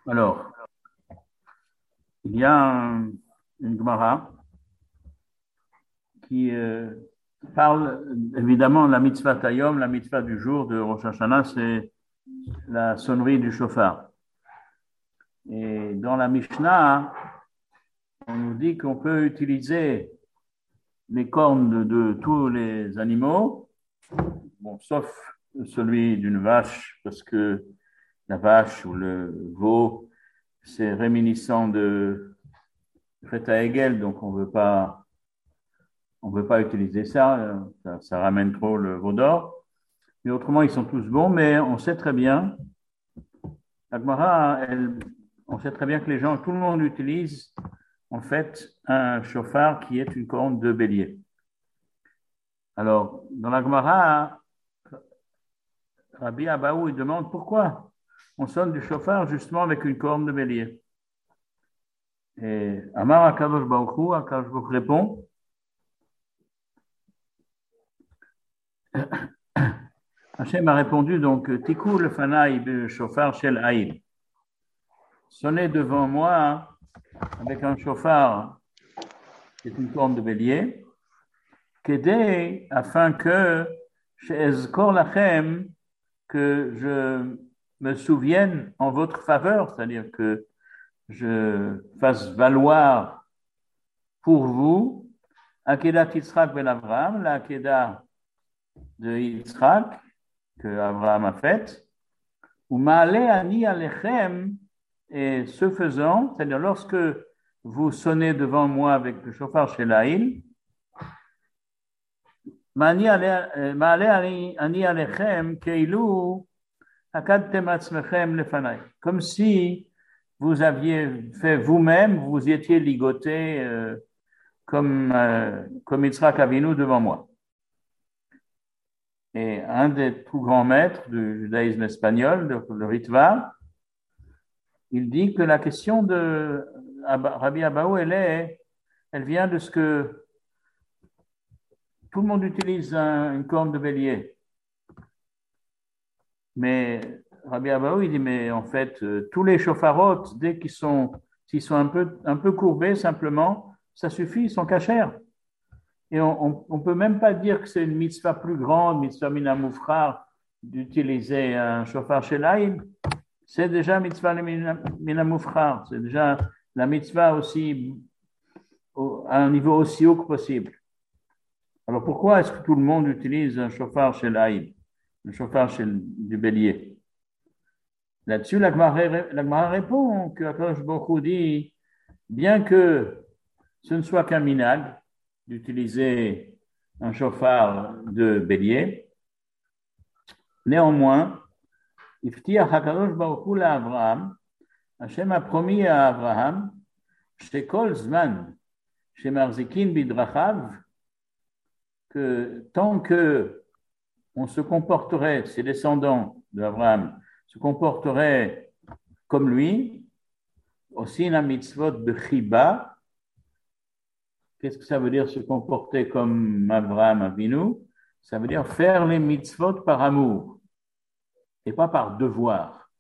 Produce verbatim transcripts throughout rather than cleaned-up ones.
Alors, il y a un- une Gemara qui euh, parle, évidemment, la mitzvah Tayom, la mitzvah du jour de Rosh Hashanah, c'est la sonnerie du chauffard. Et dans la Mishnah, on nous dit qu'on peut utiliser les cornes de, de tous les animaux, bon, sauf celui d'une vache, parce que la vache ou le veau, c'est réminiscent de fête à Hegel, donc on veut pas, on veut pas utiliser ça, ça, ça ramène trop le veau d'or. Mais autrement, ils sont tous bons, mais on sait très bien, la Gemara, elle, on sait très bien que les gens, tout le monde utilise en fait un chauffard qui est une corne de bélier. Alors, dans la Gemara, Rabbi Abaou, il demande pourquoi on sonne du chauffard justement avec une corne de bélier. Et Amar Akadosh Baruch Hu, Akadosh Baruch Hu répond, Hachem a répondu donc, Tikou le fanaï be chauffard shel haïl. Sonnez devant moi avec un chauffard, c'est une corne de bélier, Kedei, afin que, she'ezkor lachem, que je me souvienne en votre faveur, c'est-à-dire que je fasse valoir pour vous Akedat Yitzhak ben Avraham, la Akedah de Yitzhak que Abraham a faite, ou Maale Ani Alechem, et ce faisant, c'est-à-dire lorsque vous sonnez devant moi avec le chauffard chez l'Aïl, Maale Ani Alechem, Keilu Akadtem Atzmechem Lefanai, comme si vous aviez fait vous-même, vous étiez ligoté euh, comme, euh, comme Yitzhak Avinu devant moi. Et un des plus grands maîtres du judaïsme espagnol, le, le Ritva, il dit que la question de Rabbi Abaou, elle, est, elle vient de ce que tout le monde utilise un, une corne de bélier. Mais Rabbi Abaou, il dit, mais en fait, euh, tous les chauffarotes, dès qu'ils sont, s'ils sont un peu, un peu courbés simplement, ça suffit, ils sont cachers. Et on ne peut même pas dire que c'est une mitzvah plus grande, mitzvah minamoufrar, d'utiliser un chauffard chez l'Aïd. C'est déjà mitzvah minamoufrar, c'est déjà la mitzvah aussi à un niveau aussi haut que possible. Alors pourquoi est-ce que tout le monde utilise un chauffard chez l'Aïd, un chauffard chez le, du bélier? Là-dessus, la Gemara répond que Akadosh Baruch Hu dit, bien que ce ne soit qu'un minag d'utiliser un chauffard de bélier, néanmoins, Iftiach Hakadosh Baruch Hu la Avraham, Hachem a promis à Abraham, Shekol Zman, Shemarzikin Bidrachav, que tant que on se comporterait, ses descendants d'Abraham se comporteraient comme lui, aussi la mitzvot bechiba. Qu'est-ce que ça veut dire se comporter comme Abraham Avinu? Ça veut dire faire les mitzvot par amour et pas par devoir.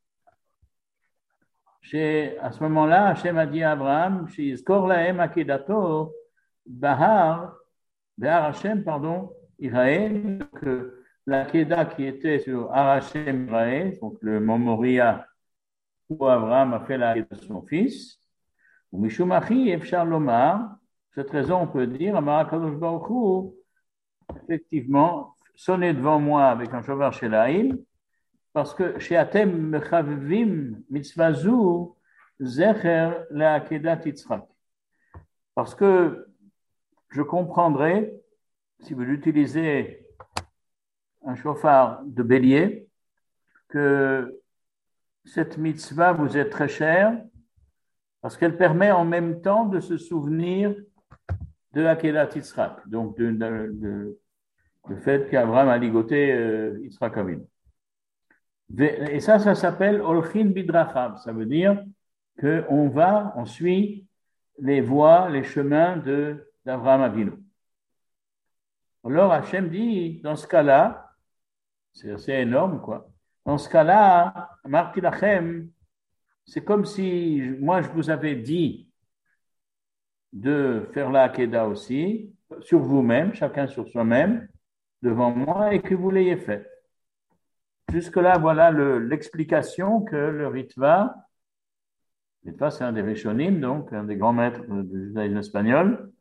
Chez, à ce moment-là, Hachem a dit à Abraham, Shizkor lahem akedato, bahar, bahar Hachem, pardon, Iraël, que l'akeda qui était sur Arachem Iraël, donc le mont Moria où Abraham a fait la de son fils, ou Mishumachi Efshar Lomar, cette raison on peut dire, Amar Kadosh Baruch Hu, effectivement, sonnez devant moi avec un chauffard chez l'Aïl, parce que chez Atem Mechavivim Mitzvazu Zecher Leakedat Yitzhak. Parce que je comprendrai, si vous utilisez un chauffard de bélier, que cette mitzvah vous est très chère, parce qu'elle permet en même temps de se souvenir de Akedat Yitzhak, donc de, de, de, le fait qu'Abraham a ligoté euh, Yitzhak Avinu. Et ça, ça s'appelle Olchin Bidrachav. Ça veut dire qu'on va, on suit les voies, les chemins de, d'Abraham Avinu. Alors Hachem dit, dans ce cas-là, c'est assez énorme, quoi. Dans ce cas-là, Marti Lachem, c'est comme si moi je vous avais dit de faire la Hakeda aussi, sur vous-même, chacun sur soi-même, devant moi, et que vous l'ayez fait. Jusque-là, voilà le, l'explication que le Ritva, Ritva c'est un des Rishonim, donc un des grands maîtres du judaïsme espagnol,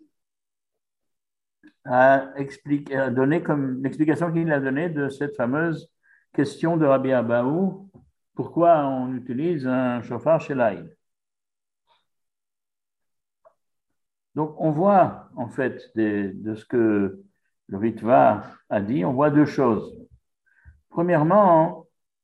a, expliqué, a donné comme l'explication qu'il a donnée de cette fameuse question de Rabbi Abaou, pourquoi on utilise un chauffard chez l'Aïd. Donc, on voit, en fait, de, de ce que le Ritva a dit, on voit deux choses. Premièrement,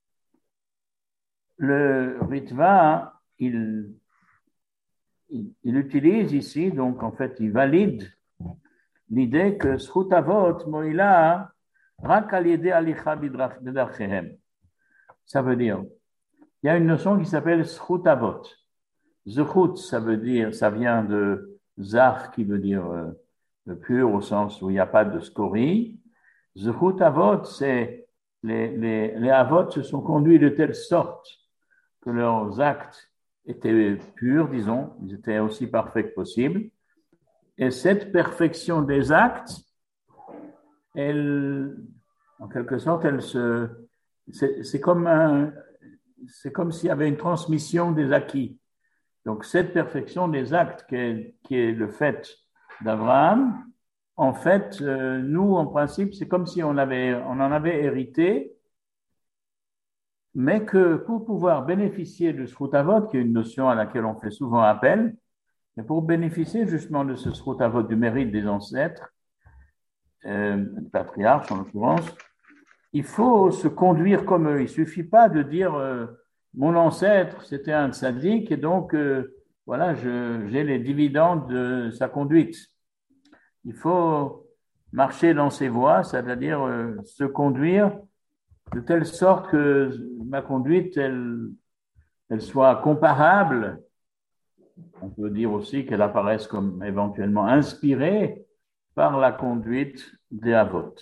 le Ritva, il, il, il utilise ici, donc en fait, il valide l'idée que Zchut Avot Moïla Rak al yedei alicha b'darchehem. Ça veut dire, il y a une notion qui s'appelle Zchut Avot. Zchut, ça veut dire, ça vient de Zach, qui veut dire euh, pur, au sens où il n'y a pas de scorie. Zchut Avot, c'est les, les, les Avot se sont conduits de telle sorte que leurs actes étaient purs, disons, ils étaient aussi parfaits que possible. Et cette perfection des actes, elle, en quelque sorte, elle se, c'est, c'est comme un, c'est comme s'il y avait une transmission des acquis. Donc, cette perfection des actes qui est, qui est le fait d'Abraham, en fait, euh, nous, en principe, c'est comme si on, avait, on en avait hérité, mais que pour pouvoir bénéficier de Zchut Avot, qui est une notion à laquelle on fait souvent appel, mais pour bénéficier justement de ce Zchut Avot, du mérite des ancêtres, euh, des patriarches en l'occurrence, il faut se conduire comme eux. Il ne suffit pas de dire euh, mon ancêtre, c'était un tzaddik, et donc, euh, voilà, je, j'ai les dividendes de sa conduite. Il faut marcher dans ses voies, c'est-à-dire euh, se conduire de telle sorte que ma conduite, elle, elle soit comparable. On peut dire aussi qu'elle apparaisse comme éventuellement inspirée par la conduite des Avot.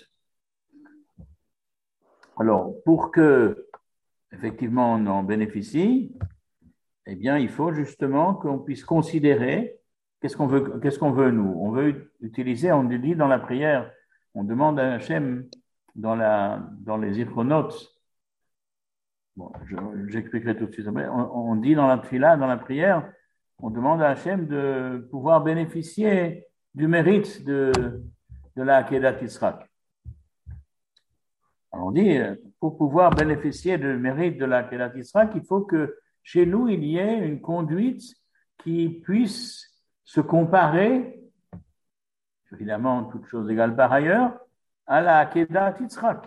Alors, pour que effectivement on en bénéficie, eh bien, il faut justement qu'on puisse considérer qu'est-ce qu'on veut, qu'est-ce qu'on veut nous. On veut utiliser, on dit dans la prière, on demande à Hachem dans, la, dans les Ichronotes, bon, je, j'expliquerai tout de suite, mais on, on dit dans la tfila, dans la prière, on demande à Hachem de pouvoir bénéficier du mérite de, de la Akedat Yitzhak. Alors on dit, pour pouvoir bénéficier du mérite de la Akedat Yitzhak, il faut que chez nous, il y ait une conduite qui puisse se comparer, évidemment, toutes choses égales par ailleurs, à la Akedat Yitzhak.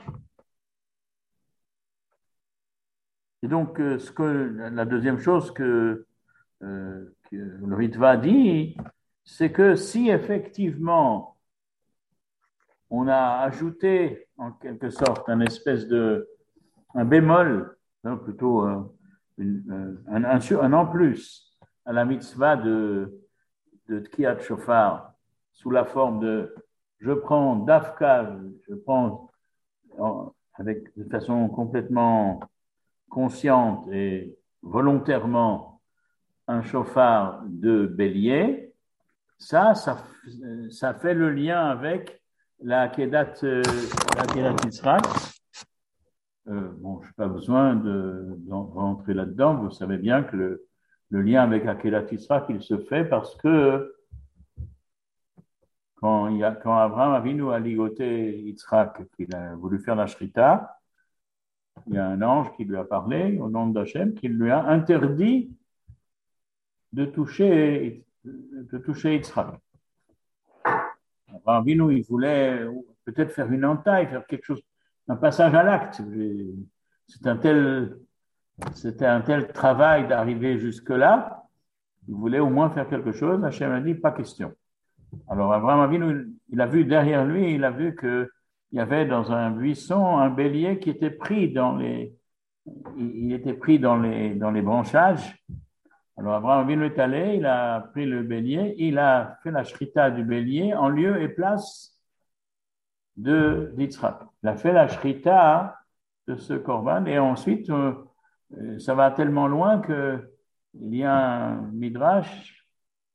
Et donc, ce que, la deuxième chose que, euh, que le Ritva dit, c'est que si effectivement on a ajouté en quelque sorte un espèce de un bémol, non, plutôt un, une, un, un, un en plus à la mitzvah de, de Tkiyat Shofar sous la forme de je prends d'Afka, je prends en, avec, de façon complètement consciente et volontairement un chauffard de bélier, ça, ça, ça fait le lien avec la Kedat, euh, la Kedat Yitzhak. Euh, bon, je n'ai pas besoin de, de rentrer là-dedans. Vous savez bien que le, le lien avec la Kedat Yitzhak, il se fait parce que quand, il y a, quand Abraham Avinu a ligoté Yitzhak, qu'il a voulu faire la Shrita, il y a un ange qui lui a parlé au nom d'Hachem, qui lui a interdit de toucher, de toucher Yitzhak. Abraham Avinu, il voulait peut-être faire une entaille, faire quelque chose, un passage à l'acte. C'est un tel, c'était un tel travail d'arriver jusque-là. Il voulait au moins faire quelque chose. Hachem a dit, pas question. Alors Abraham Avinu, il a vu derrière lui, il a vu qu'il y avait dans un buisson un bélier qui était pris dans les, il était pris dans les, dans les branchages. Alors Abraham Avinu est allé, il a pris le bélier, il a fait la shrita du bélier en lieu et place de d'Yitzhak. Il a fait la shrita de ce korban et ensuite euh, ça va tellement loin que il y a un midrash,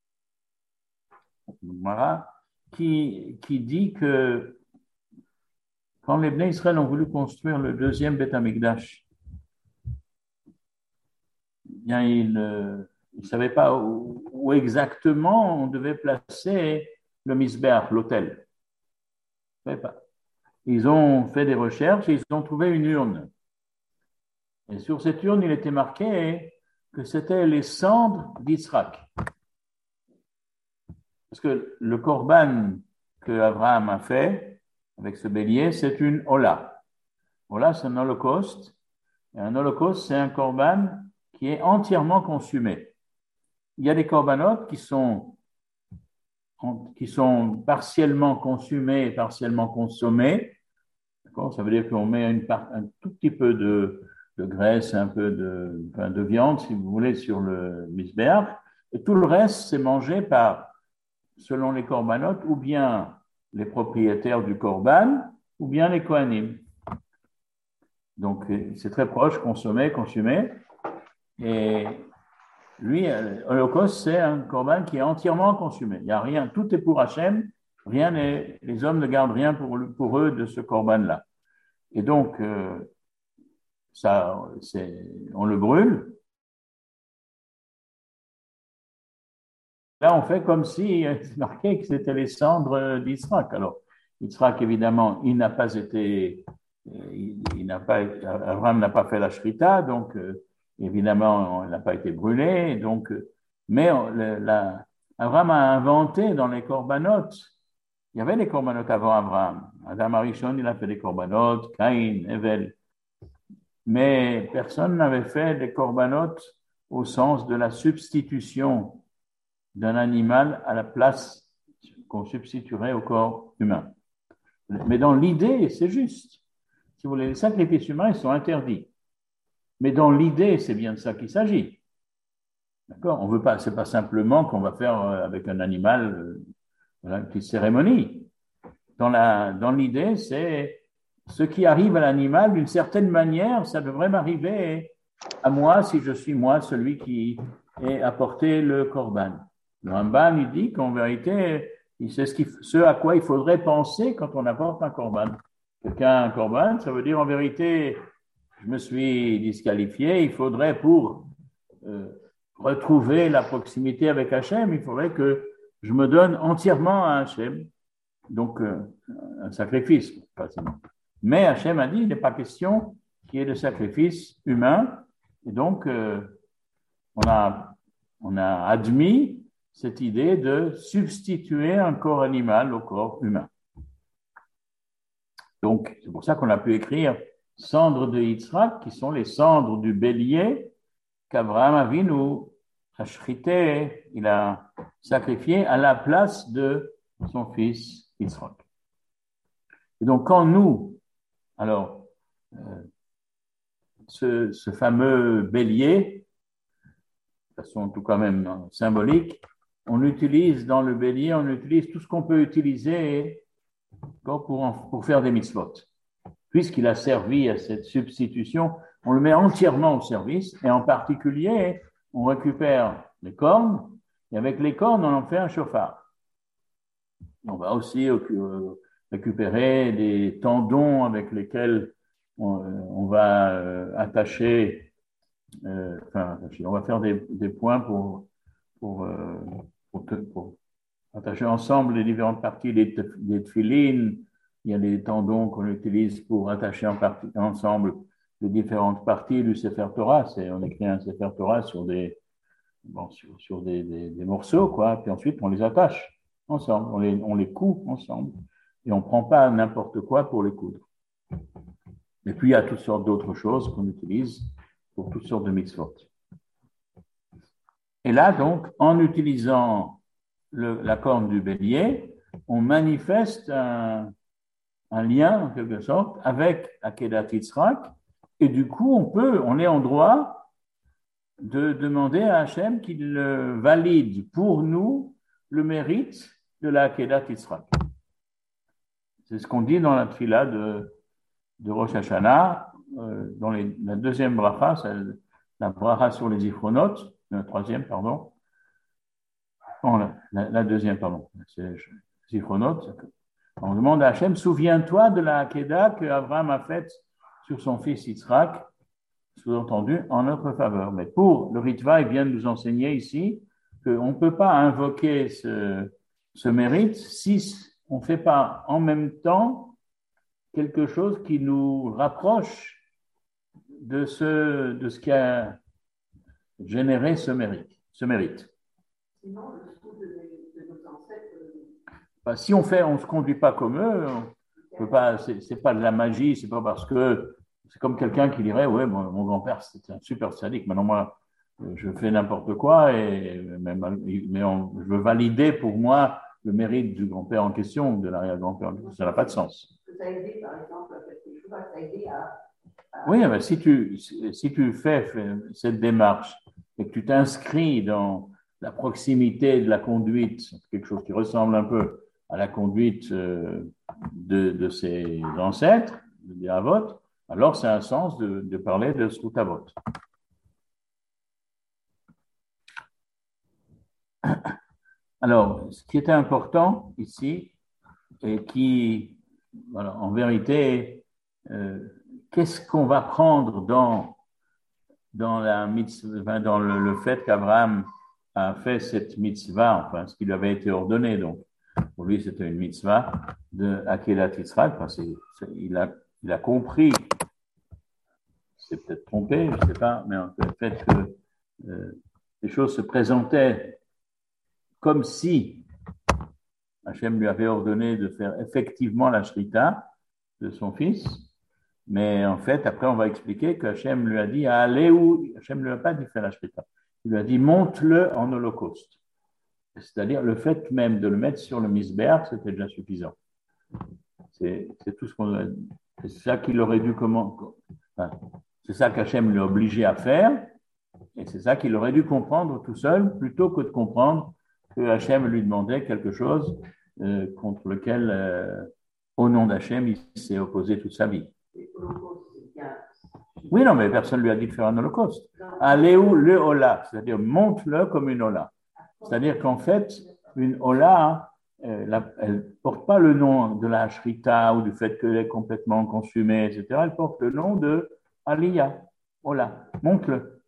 qui, qui dit que quand les Bnei Israël ont voulu construire le deuxième Beth Amikdash, bien, ils ne savaient pas où, où exactement on devait placer le Misbeach, l'autel. Ils ne savaient pas. Ils ont fait des recherches et ils ont trouvé une urne. Et sur cette urne, il était marqué que c'était les cendres d'Yitzhak. Parce que le korban que Abraham a fait avec ce bélier, c'est une hola. Hola, c'est un holocauste. Et un holocauste, c'est un korban qui est entièrement consumé. Il y a des corbanotes qui sont, qui sont partiellement consumés et partiellement consommés. D'accord? Ça veut dire qu'on met une part, un tout petit peu de, de graisse, un peu de, enfin de viande, si vous voulez, sur le misbeach. Et tout le reste, c'est mangé par, selon les corbanotes, ou bien les propriétaires du korban, ou bien les kohanim. Donc, c'est très proche, consommé, consumé. Et lui, l'Holocauste, c'est un korban qui est entièrement consumé. Il n'y a rien, tout est pour Hachem, rien n'est, les hommes ne gardent rien pour, pour eux de ce korban-là. Et donc, euh, ça, c'est, on le brûle. Là, on fait comme si c'est marqué que c'était les cendres d'Israël. Alors, Yitzhak, évidemment, il n'a pas été, il, il n'a pas, Abraham n'a pas fait la shrita, donc euh, évidemment, il n'a pas été brûlé. Donc, mais le, la, Abraham a inventé dans les corbanotes. Il y avait des corbanotes avant Abraham. Adam Arishon, il a fait des corbanotes, Caïn, Evel. Mais personne n'avait fait des corbanotes au sens de la substitution d'un animal à la place qu'on substituerait au corps humain. Mais dans l'idée, c'est juste. Si vous voulez, les sacrifices humains, ils sont interdits. Mais dans l'idée, c'est bien de ça qu'il s'agit. D'accord? On veut pas, c'est pas simplement qu'on va faire avec un animal voilà, une petite cérémonie. Dans la, dans l'idée, c'est ce qui arrive à l'animal d'une certaine manière, ça devrait m'arriver à moi si je suis moi celui qui ait apporté le korban. Le Ramban, il dit qu'en vérité, c'est ce, qui, ce à quoi il faudrait penser quand on apporte un korban. Quelqu'un a un korban, ça veut dire en vérité, je me suis disqualifié, il faudrait pour euh, retrouver la proximité avec Hachem, il faudrait que je me donne entièrement à Hachem. Donc, euh, un sacrifice, facilement. Mais Hachem a dit, il n'est pas question qu'il y ait de sacrifice humain. Et donc, euh, on a, on a admis cette idée de substituer un corps animal au corps humain. Donc, c'est pour ça qu'on a pu écrire cendres de Yitzhak, qui sont les cendres du bélier qu'Abraham Avinu a shrité, il a sacrifié à la place de son fils Yitzhak. Et donc, quand nous, alors, euh, ce, ce fameux bélier, de façon tout quand même hein, symbolique, on utilise dans le bélier, on utilise tout ce qu'on peut utiliser pour, en, pour faire des mitzvot. Puisqu'il a servi à cette substitution, on le met entièrement au service et en particulier, on récupère les cornes et avec les cornes, on en fait un chauffard. On va aussi euh, récupérer des tendons avec lesquels on, on va euh, attacher, euh, enfin, on va faire des, des points pour, pour, euh, pour, pour attacher ensemble les différentes parties des, des tefilines. Il y a des tendons qu'on utilise pour attacher en partie, ensemble les différentes parties du Sefer Torah. C'est, on écrit un Sefer Torah sur des, bon, sur, sur des, des, des morceaux, quoi. Puis ensuite, on les attache ensemble. On les, on les coud ensemble. Et on ne prend pas n'importe quoi pour les coudre. Et puis, il y a toutes sortes d'autres choses qu'on utilise pour toutes sortes de mitzvot. Et là, donc, en utilisant le, la corne du bélier, on manifeste un, un lien, en quelque sorte, avec Akedat Yitzhak. Et du coup, on peut, on est en droit de demander à Hachem qu'il valide pour nous le mérite de la Akedat Yitzhak. C'est ce qu'on dit dans la tfila de, de Rosh Hashanah, euh, dans les, la deuxième bracha, c'est la bracha sur les Zichronot. la troisième, pardon. Non, la, la, la deuxième, pardon. C'est Zichronot. On demande à Hachem, souviens-toi de la Hakeda que Abraham a faite sur son fils Yitzhak, sous-entendu, en notre faveur. Mais pour le Ritva, il vient de nous enseigner ici qu'on ne peut pas invoquer ce, ce mérite si on ne fait pas en même temps quelque chose qui nous rapproche de ce, de ce qui a généré ce mérite. Ce mérite. Sinon, le sceau de, de nos ancêtres. Bah, si on fait, on se conduit pas comme eux, on peut pas. C'est, c'est pas de la magie, c'est pas parce que c'est comme quelqu'un qui dirait, ouais, mon, mon grand-père c'était un super sadique. Maintenant moi, je fais n'importe quoi et même, mais on, je veux valider pour moi le mérite du grand-père en question, de l'arrière-grand-père. Ça n'a pas de sens. Ça a aidé, par exemple, ça a aidé à. à... Oui, mais si tu si tu fais, fais cette démarche et que tu t'inscris dans la proximité de la conduite, quelque chose qui ressemble un peu à la conduite de, de ses ancêtres, des Avot, alors c'est un sens de, de parler de Zchut Avot. Alors, ce qui était important ici, et qui, voilà, en vérité, euh, qu'est-ce qu'on va prendre dans, dans, la mitzvah, dans le, le fait qu'Abraham a fait cette mitzvah, enfin, ce qui lui avait été ordonné, donc, pour lui, c'était une mitzvah de Akedat Yitzhak. Enfin, c'est, c'est, il, a, il a compris, c'est peut-être trompé, je ne sais pas, mais le fait que euh, les choses se présentaient comme si Hachem lui avait ordonné de faire effectivement la shrita de son fils, mais en fait, après, on va expliquer que Hachem lui a dit allez où Hachem ne lui a pas dit faire la shrita. Il lui a dit monte-le en holocauste. C'est-à-dire, le fait même de le mettre sur le misbéach, c'était déjà suffisant. C'est, c'est tout ce qu'on a dit. C'est ça qu'il aurait dû comment, enfin, c'est ça qu'Hachem l'a obligé à faire, et c'est ça qu'il aurait dû comprendre tout seul, plutôt que de comprendre que Hachem lui demandait quelque chose euh, contre lequel, euh, au nom d'Hachem, il s'est opposé toute sa vie. Oui, non, mais personne ne lui a dit de faire un holocauste. Allez où le Ola, c'est-à-dire monte-le comme une Ola. C'est-à-dire qu'en fait, une Ola, euh, la, elle ne porte pas le nom de la Shrita ou du fait qu'elle est complètement consumée, et cetera. Elle porte le nom de Aliyah, Ola, monte-le.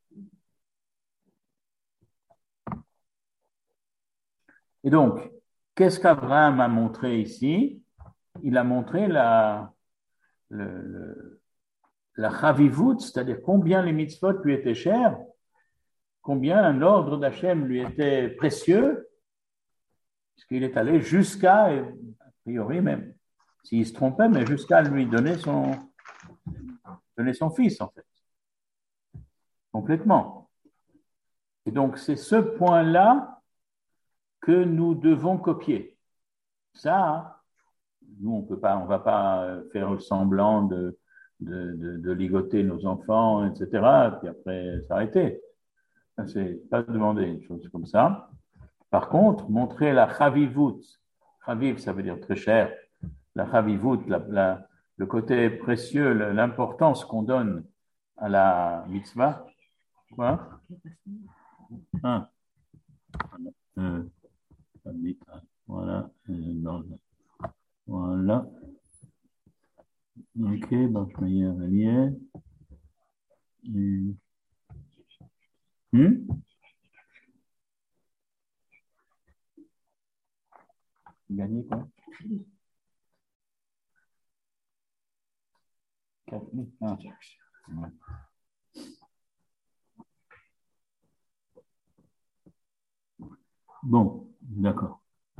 Et donc, qu'est-ce qu'Abraham a montré ici? Il a montré la, le, le, la chavivut, c'est-à-dire combien les mitzvot lui étaient chers, combien l'ordre d'Hachem lui était précieux, puisqu'il est allé jusqu'à, a priori même, s'il se trompait, mais jusqu'à lui donner son, donner son fils, en fait, complètement. Et donc, c'est ce point-là que nous devons copier. Ça, nous, on peut pas, on va pas faire semblant de, de, de, de ligoter nos enfants, et cetera, puis après s'arrêter. C'est pas demander une chose comme ça. Par contre, montrer la chavivut, chaviv, ça veut dire très cher, la chavivut, la, la, le côté précieux, l'importance qu'on donne à la mitzvah. Quoi? Ah. Euh, voilà. Voilà. Ok, donc je vais y aller. Hmm? Gagné quoi? quatre mille. Ah. Ouais. Bon, d'accord.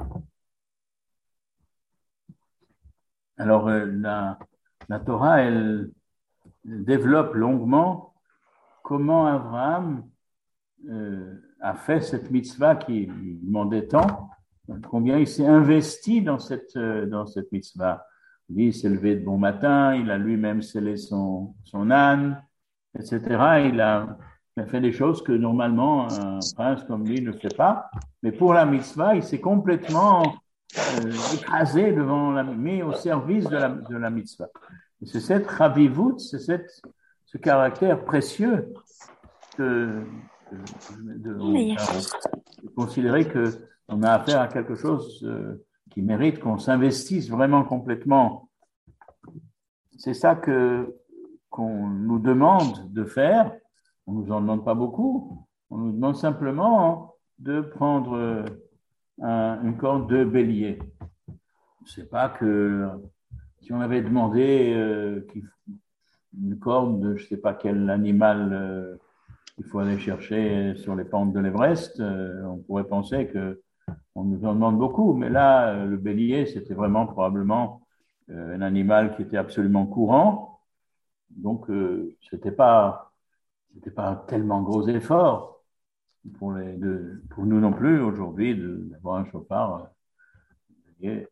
Alors, euh, la, la Torah, elle développe longuement comment Abraham euh, a fait cette mitzvah qui lui demandait tant, combien il s'est investi dans cette, euh, dans cette mitzvah. Lui, il s'est levé de bon matin, il a lui-même scellé son, son âne, et cetera. Il a, il a fait des choses que normalement un prince comme lui ne fait pas. Mais pour la mitzvah, il s'est complètement euh, écrasé devant la, mis au service de la, de la mitzvah. Et c'est cette chavivut, c'est cette, ce caractère précieux que, de, de considérer qu'on a affaire à quelque chose qui mérite qu'on s'investisse vraiment complètement. C'est ça que, qu'on nous demande de faire. On ne nous en demande pas beaucoup. On nous demande simplement de prendre un, une corde de bélier. Je ne sais pas que si on avait demandé euh, une corde de je ne sais pas quel animal euh, il faut aller chercher sur les pentes de l'Everest, euh, on pourrait penser qu'on nous en demande beaucoup. Mais là, euh, le bélier, c'était vraiment probablement euh, un animal qui était absolument courant. Donc, euh, ce n'était pas, c'était pas un tellement gros effort pour, les, de, pour nous non plus aujourd'hui d'avoir un chauffard. Euh,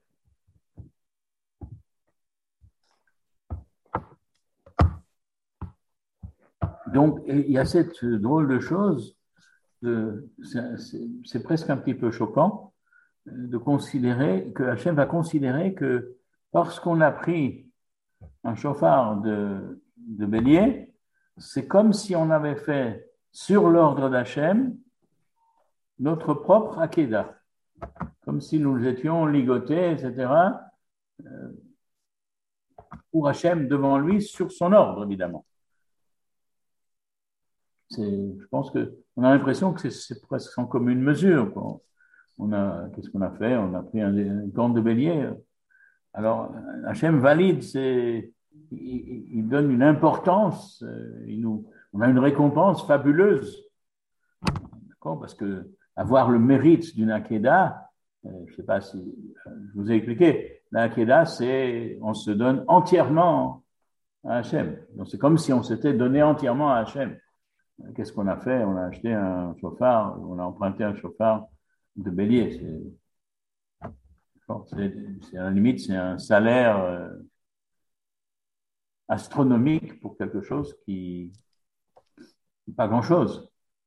Donc, il y a cette drôle de chose, de, c'est, c'est, c'est presque un petit peu choquant de considérer que Hachem va considérer que parce qu'on a pris un chauffard de, de bélier, c'est comme si on avait fait sur l'ordre d'Hachem notre propre Akedah, comme si nous étions ligotés, et cetera, pour Hachem devant lui sur son ordre, évidemment. C'est, je pense qu'on a l'impression que c'est, c'est presque en commune mesure, quoi. On a, qu'est-ce qu'on a fait? On a pris un, une corne de bélier. Alors, Hachem valide, c'est, il, il donne une importance, il nous, on a une récompense fabuleuse. D'accord? Parce que avoir le mérite d'une Akedah, je ne sais pas si je vous ai expliqué, l'Akedah, c'est on se donne entièrement à Hachem. Donc, c'est comme si on s'était donné entièrement à Hachem. Qu'est-ce qu'on a fait? On a acheté un chauffard, on a emprunté un chauffard de bélier. C'est, c'est, c'est à la limite, c'est un salaire euh, astronomique pour quelque chose qui n'est pas grand-chose.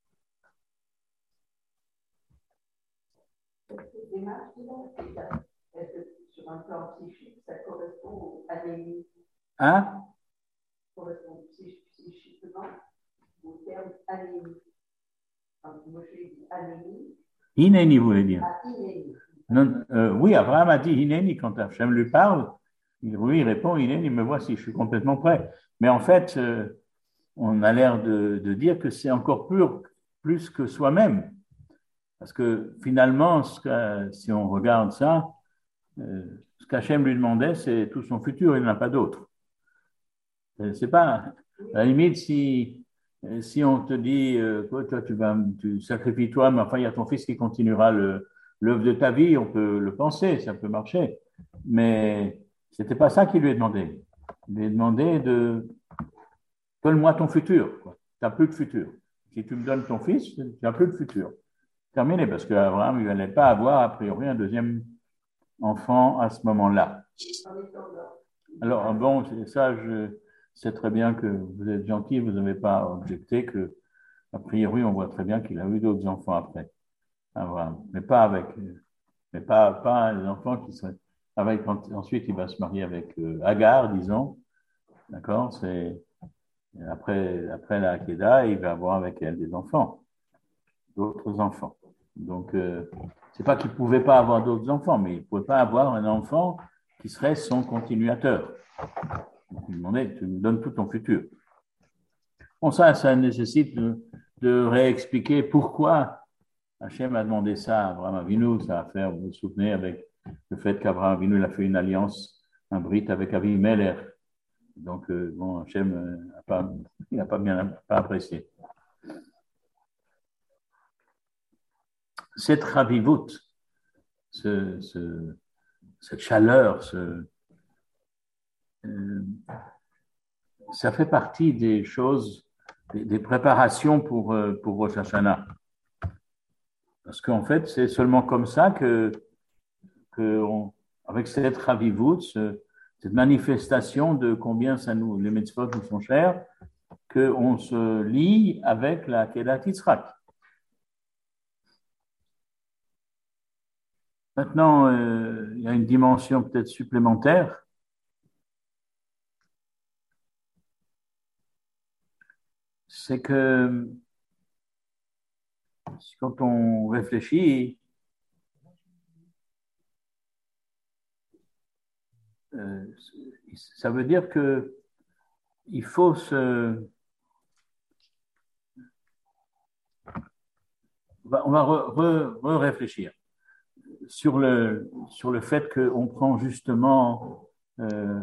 Cette démarche-là, est-ce que sur un plan psychique, ça correspond à l'anémie? Hein? Ça correspond psychiquement au terme anémie. Quand Moshe dit anémie. Hineni, vous voulez dire? Ah, Hineni. Non, euh, oui, Abraham a dit Hineni quand Hachem lui parle. Il, oui, il répond Hineni, me voici, je suis complètement prêt. Mais en fait, euh, on a l'air de, de dire que c'est encore plus, plus que soi-même. Parce que finalement, ce que, si on regarde ça, euh, ce qu'Hachem lui demandait, c'est tout son futur, il n'en a pas d'autre. C'est pas, à la limite, si, si on te dit, euh, toi, toi, tu vas, tu sacrifies toi, mais enfin, il y a ton fils qui continuera le, l'œuvre de ta vie, on peut le penser, ça peut marcher. Mais c'était pas ça qu'il lui a demandé. Il lui a demandé de, donne-moi ton futur, quoi. Tu n'as plus de futur. Si tu me donnes ton fils, tu n'as plus de futur. Terminé, parce qu'Abraham, il n'allait pas avoir, a priori, un deuxième enfant à ce moment-là. Alors, bon, ça, je sais très bien que vous êtes gentil, vous n'avez pas objecté que, a priori, on voit très bien qu'il a eu d'autres enfants après, Abraham. Mais pas avec, mais pas, pas les enfants qui seraient, avec, ensuite, il va se marier avec euh, Agar, disons, d'accord, c'est, après, après la Akedah, il va avoir avec elle des enfants, d'autres enfants. Donc, euh, c'est pas qu'il pouvait pas avoir d'autres enfants, mais il pouvait pas avoir un enfant qui serait son continuateur. Donc, il lui demandait, tu me donnes tout ton futur. Bon, ça, ça nécessite de, de réexpliquer pourquoi Hachem a demandé ça à Abraham Avinu. Ça a fait, vous vous souvenez, avec le fait qu'Abraham Avinu il a fait une alliance, un brit avec Avimelech. Donc, euh, bon, Hachem n'a pas, il n'a pas bien pas apprécié. Cette ravivut, ce, ce, cette chaleur, ce, euh, ça fait partie des choses, des, des préparations pour, pour Rosh Hashanah. Parce qu'en fait, c'est seulement comme ça que, que on, avec cette ravivut, ce, cette manifestation de combien ça nous, les mitzvot nous sont chers, qu'on se lie avec la Kedat Yitzhak. Maintenant, euh, il y a une dimension peut-être supplémentaire. C'est que quand on réfléchit, euh, ça veut dire que il faut se... On va re-réfléchir sur le, sur le fait qu'on prend justement euh,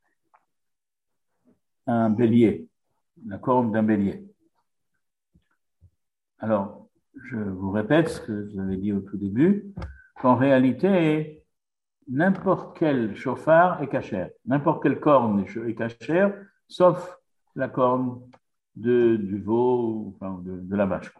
un bélier, la corne d'un bélier. Alors, je vous répète ce que je vous avais dit au tout début, qu'en réalité, n'importe quel chauffard est cachère, n'importe quelle corne est cachère, sauf la corne de, du veau, enfin, de, de la vache.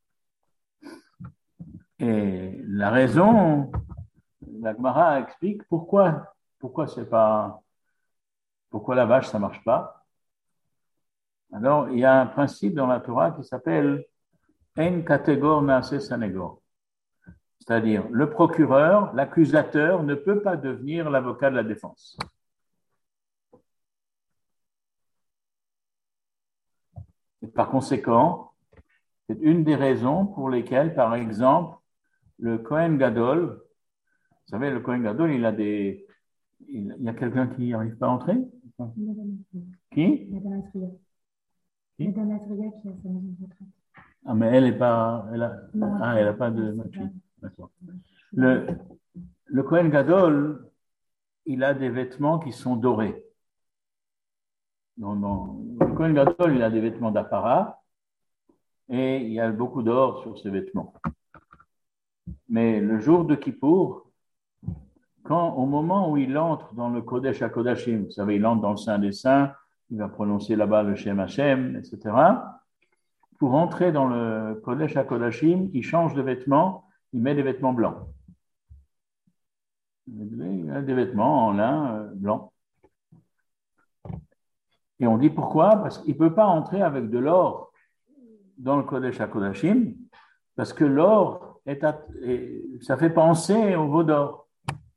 Et la raison, la Gemara explique pourquoi, pourquoi c'est pas, pourquoi la vache ça marche pas. Alors, il y a un principe dans la Torah qui s'appelle En Kategor Naase Sanegor. C'est-à-dire, le procureur, l'accusateur ne peut pas devenir l'avocat de la défense. Et par conséquent, c'est une des raisons pour lesquelles, par exemple, le Kohen Gadol, vous savez, le Kohen Gadol, il a des... Il y a quelqu'un qui n'arrive pas à entrer? Qui? Madame Asria. Madame Asria qui a sa maison de retraite. Ah, mais elle n'est pas... Elle a, non, ah, elle n'a pas de machi. D'accord. Le, le Kohen Gadol, il a des vêtements qui sont dorés. Non, non. Le Kohen Gadol, il a des vêtements d'apparat et il y a beaucoup d'or sur ses vêtements. Mais le jour de Kippour, quand, au moment où il entre dans le Kodesh HaKodashim, vous savez, il entre dans le Saint des Saints, il va prononcer là-bas le Shem Hashem, et cetera. Pour entrer dans le Kodesh HaKodashim, il change de vêtements, il met des vêtements blancs. Il a des vêtements en lin euh, blanc. Et on dit pourquoi? Parce qu'il ne peut pas entrer avec de l'or dans le Kodesh HaKodashim, parce que l'or, est à, est, ça fait penser au veau d'or.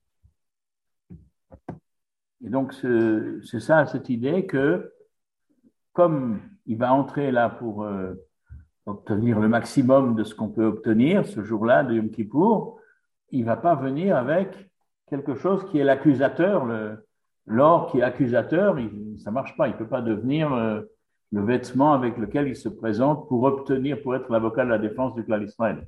Et donc, c'est, c'est ça, cette idée que, comme il va entrer là pour euh, obtenir le maximum de ce qu'on peut obtenir ce jour-là de Yom Kippour, il ne va pas venir avec quelque chose qui est l'accusateur, le, l'or qui est accusateur, il, ça ne marche pas, il ne peut pas devenir euh, le vêtement avec lequel il se présente pour obtenir, pour être l'avocat de la défense du clan Israël.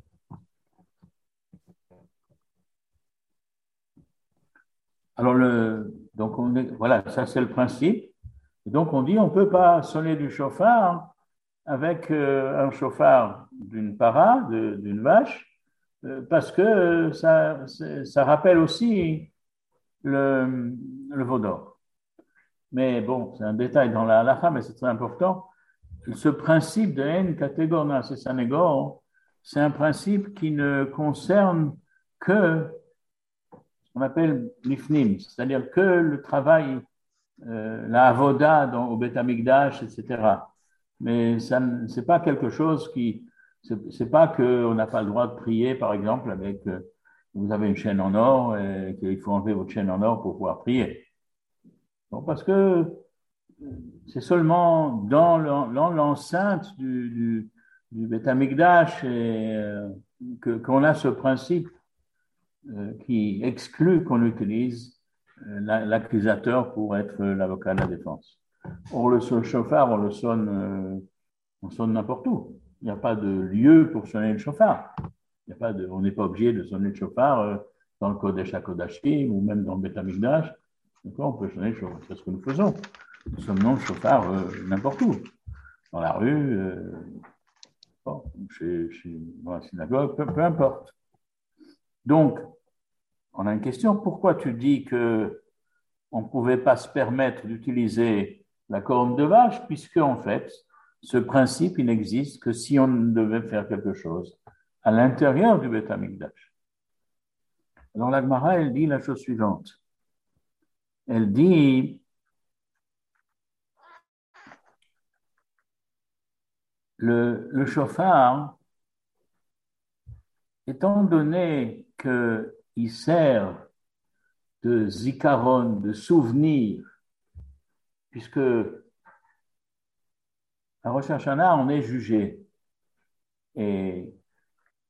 Alors, le, donc on est, voilà, ça c'est le principe. Et donc on dit on ne peut pas sonner du chauffard avec euh, un chauffard d'une para, de, d'une vache, euh, parce que ça, ça rappelle aussi le, le veau d'or. Mais bon, c'est un détail dans la halakha, mais c'est très important. Ce principe de En Kategor Naase Sanegor, c'est un principe qui ne concerne que ce qu'on appelle l'ifnim, c'est-à-dire que le travail, euh, la avoda dans, au Beth Amikdash, et cetera. Mais ça, c'est pas quelque chose qui, c'est, c'est pas qu'on n'a pas le droit de prier, par exemple, avec, euh, vous avez une chaîne en or et qu'il faut enlever votre chaîne en or pour pouvoir prier. Bon, parce que c'est seulement dans, le, dans l'enceinte du, du, du Beth Amikdash et, euh, que, qu'on a ce principe euh, qui exclut qu'on utilise euh, l'accusateur pour être l'avocat de la défense. Or, le chauffard, on le sonne, euh, on sonne n'importe où. Il n'y a pas de lieu pour sonner le chauffard. Il y a pas de, on n'est pas obligé de sonner le chauffard euh, dans le Kodesh HaKodashim ou même dans le Beth Amikdash. On peut sonner le chauffard, c'est ce que nous faisons. Nous sonnons le chauffard euh, n'importe où, dans la rue, euh, bon, chez, chez, dans la synagogue, peu, peu importe. Donc, on a une question. Pourquoi tu dis que on ne pouvait pas se permettre d'utiliser la corne de vache, puisque en fait, ce principe, il n'existe que si on devait faire quelque chose à l'intérieur du Beth Amikdash. Alors la Gemara, elle dit la chose suivante. Elle dit le, le chauffard, étant donné qu'il sert de zikaron, de souvenir, puisque à Rosh Hashanah, on est jugé. Et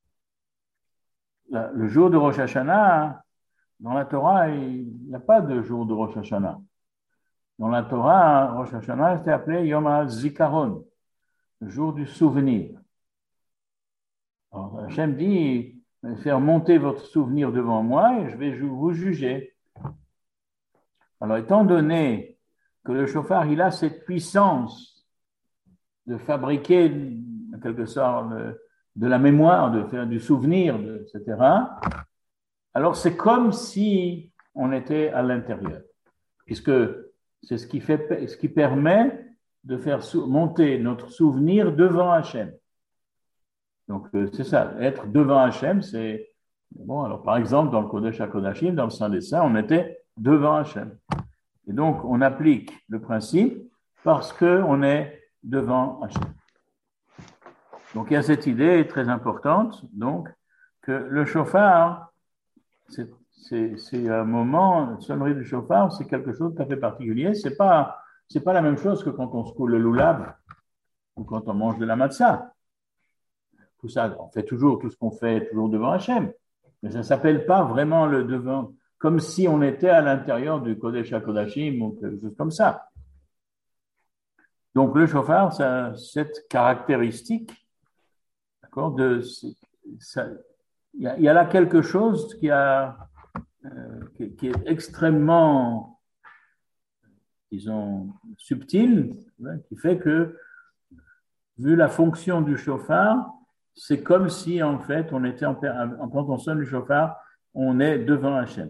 le jour de Rosh Hashanah, dans la Torah, il n'y a pas de jour de Rosh Hashanah. Dans la Torah, Rosh Hashanah était appelé Yom HaZikaron, le jour du souvenir. Alors, Hachem dit, faire monter votre souvenir devant moi et je vais vous juger. Alors, étant donné que le shofar, il a cette puissance de fabriquer, en quelque sorte, de la mémoire, de faire du souvenir, et cetera, alors c'est comme si on était à l'intérieur, puisque c'est ce qui, fait, ce qui permet de faire monter notre souvenir devant Hachem. Donc, c'est ça, être devant Hachem, c'est... Bon, alors par exemple, dans le Kodesh HaKodashim, dans le Saint des Saints, on était devant Hachem. Et donc, on applique le principe parce qu'on est devant Hachem. Donc, il y a cette idée très importante, donc, que le shofar, c'est, c'est, c'est un moment, la sonnerie du shofar, c'est quelque chose de tout à fait particulier. C'est pas, c'est pas la même chose que quand on secoue le loulav ou quand on mange de la matzah. Tout ça, on fait toujours tout ce qu'on fait toujours devant Hachem. Mais ça ne s'appelle pas vraiment le devant, comme si on était à l'intérieur du Kodesh HaKodashim ou quelque chose comme ça. Donc le shofar, ça a cette caractéristique, d'accord, de, ça, il y a, il y a là quelque chose qui, a, euh, qui, qui est extrêmement, disons, subtil, hein, qui fait que, vu la fonction du shofar, c'est comme si, en fait, on était en, en quand on sonne le shofar, on est devant Hachem.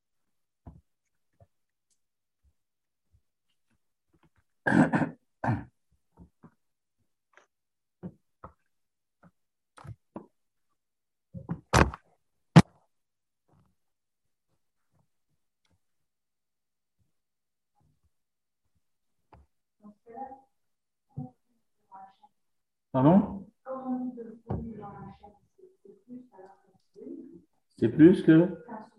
Pardon? C'est plus que...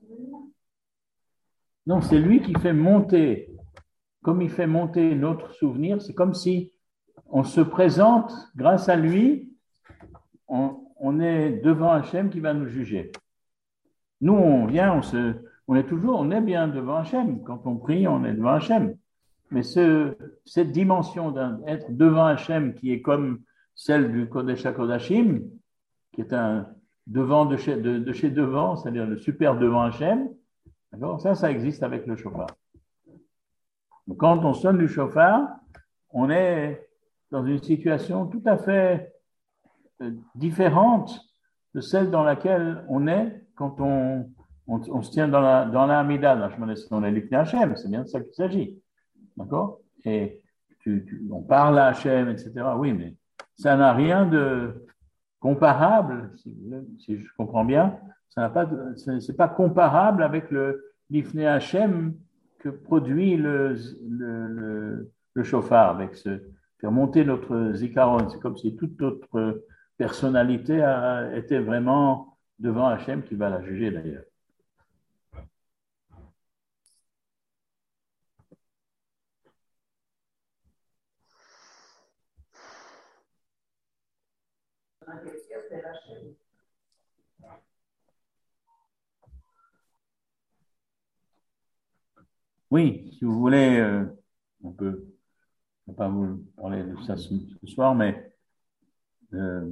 Non, c'est lui qui fait monter. Comme il fait monter notre souvenir, c'est comme si on se présente, grâce à lui, on, on est devant Hachem qui va nous juger. Nous, on vient, on, se, on est toujours, on est bien devant Hachem. Quand on prie, on est devant Hachem. Mais ce, cette dimension d'être devant Hachem qui est comme celle du Kodesh HaKodashim, qui est un devant de chez, de, de chez devant, c'est-à-dire le super devant Hachem, d'accord, ça, ça existe avec le shofar. Donc, quand on sonne du shofar, on est dans une situation tout à fait différente de celle dans laquelle on est quand on, on, on se tient dans la, dans la Hamida, dans la Lifnei Hachem, c'est bien de ça qu'il s'agit. D'accord? Et tu, tu, on parle à Hachem, et cetera. Oui, mais ça n'a rien de comparable, si, si je comprends bien, ça n'a pas, c'est pas comparable avec le l'Ifnei Hachem que produit le, le, le, le shofar, avec ce, faire monter notre zikaron. C'est comme si toute notre personnalité a, était vraiment devant Hachem qui va la juger d'ailleurs. Oui, si vous voulez, euh, on peut, je ne vais pas vous parler de ça ce, ce soir, mais euh,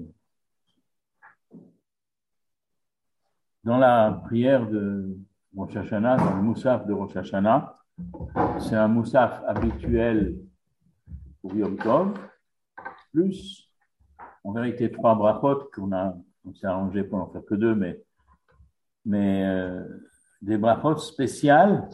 dans la prière de Rosh Hashanah, dans le Moussaf de Rosh Hashanah, c'est un Moussaf habituel pour Yom Tov, plus, en vérité, trois brachot qu'on a, on s'est arrangé pour n'en faire que deux, mais, mais euh, des brachot spéciales,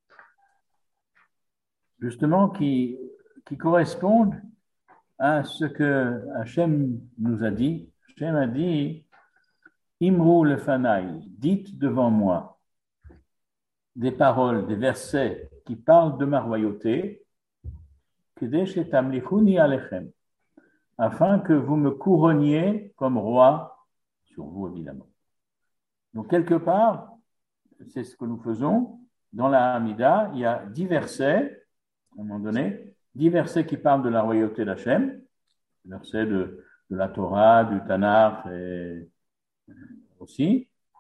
justement, qui, qui correspondent à ce que Hachem nous a dit. Hachem a dit, Imru lefanai, dites devant moi des paroles, des versets qui parlent de ma royauté, afin que vous me couronniez comme roi sur vous, évidemment. Donc, quelque part, c'est ce que nous faisons. Dans la Hamida, il y a dix versets, à un moment donné, dix versets qui parlent de la royauté d'Hachem, versets de, de la Torah, du Tanakh et aussi,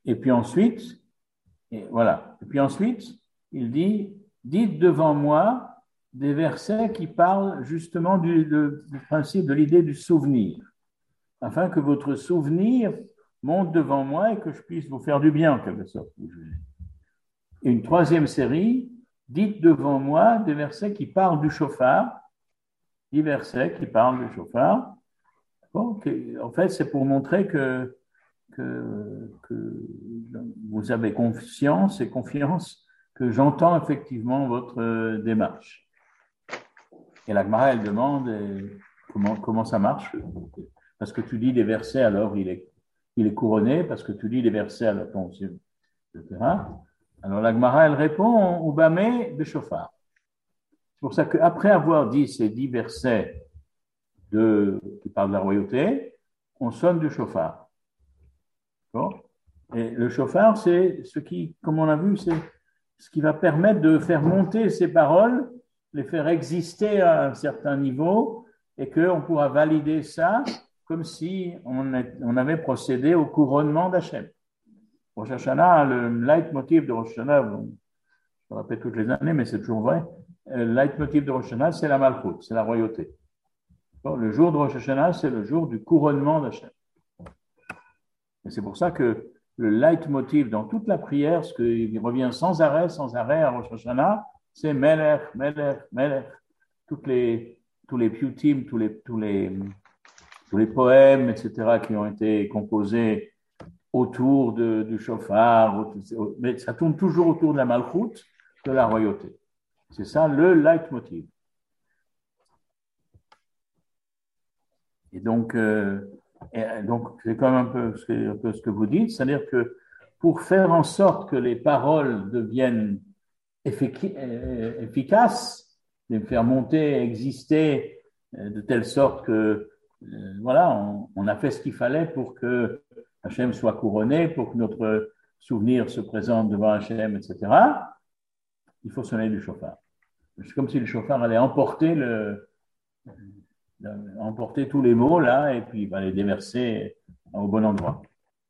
Et puis ensuite, et voilà. Et puis ensuite, il dit, dites devant moi des versets qui parlent justement du, de, du principe de l'idée du souvenir, afin que votre souvenir monte devant moi et que je puisse vous faire du bien en quelque sorte. Et une troisième série, dites devant moi des versets qui parlent du chauffard, dix versets qui parlent du chauffard. Bon, en fait, c'est pour montrer que, que, que vous avez conscience et confiance que j'entends effectivement votre démarche. Et la Gemara, elle demande et comment, comment ça marche. Parce que tu lis des versets, alors il est, il est couronné, parce que tu lis des versets, alors ton, et cetera. Alors la Gemara, elle répond, au bamé de chauffard. C'est pour ça qu'après avoir dit ces dix versets de, qui parlent de la royauté, on sonne du chauffard. Bon. Et le chauffard, c'est ce qui, comme on a vu, c'est ce qui va permettre de faire monter ces paroles, les faire exister à un certain niveau, et qu'on pourra valider ça comme si on, est, on avait procédé au couronnement d'Hachem. Rosh Hashanah, le leitmotiv de Rosh Hashanah, je le répète toutes les années, mais c'est toujours vrai, le leitmotiv de Rosh Hashanah, c'est la Malchut, c'est la royauté. Bon, le jour de Rosh Hashanah, c'est le jour du couronnement d'Hachem. Et c'est pour ça que le leitmotiv dans toute la prière, ce qui revient sans arrêt, sans arrêt à Rosh Hashanah, c'est Melech, Melech, Melech. Toutes les, tous les piutim, tous les, tous les, tous les poèmes, et cetera, qui ont été composés autour de, du chauffard, mais ça tourne toujours autour de la malchoute, de la royauté. C'est ça le leitmotiv. Et donc, euh, et donc c'est comme un peu, un peu ce que vous dites, c'est-à-dire que pour faire en sorte que les paroles deviennent effic- efficaces, de faire monter, exister de telle sorte que, euh, voilà, on, on a fait ce qu'il fallait pour que Hachem soit couronné, pour que notre souvenir se présente devant Hachem, et cetera. Il faut sonner du chauffard. C'est comme si le chauffard allait emporter le, emporter tous les mots là et puis il va les déverser au bon endroit.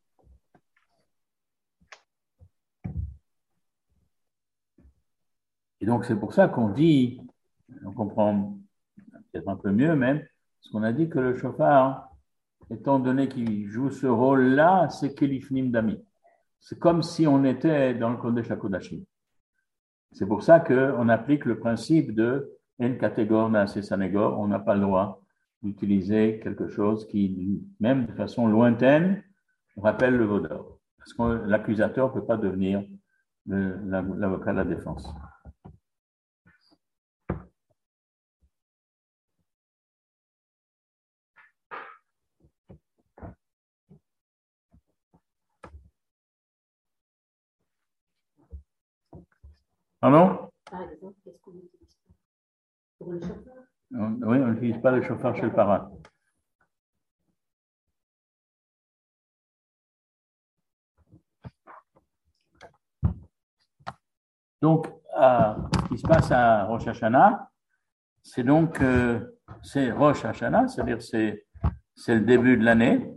Et donc c'est pour ça qu'on dit, on comprend peut-être un peu mieux même, parce qu'on a dit que le chauffard, étant donné qu'il joue ce rôle-là, c'est Kelifnim Dami. C'est comme si on était dans le Kodesh HaKodashim. C'est pour ça qu'on applique le principe de En Kategor Naase Sanegor, on n'a pas le droit d'utiliser quelque chose qui, même de façon lointaine, rappelle le vaudor. Parce que l'accusateur ne peut pas devenir le, l'avocat de la défense. Pardon? Par exemple, qu'est-ce qu'on utilise pour le chauffeur? Oui, on n'utilise pas le chauffard chez le parrain. Donc, euh, ce qui se passe à Rosh Hashanah, c'est donc euh, c'est Rosh Hashanah, c'est-à-dire c'est c'est le début de l'année.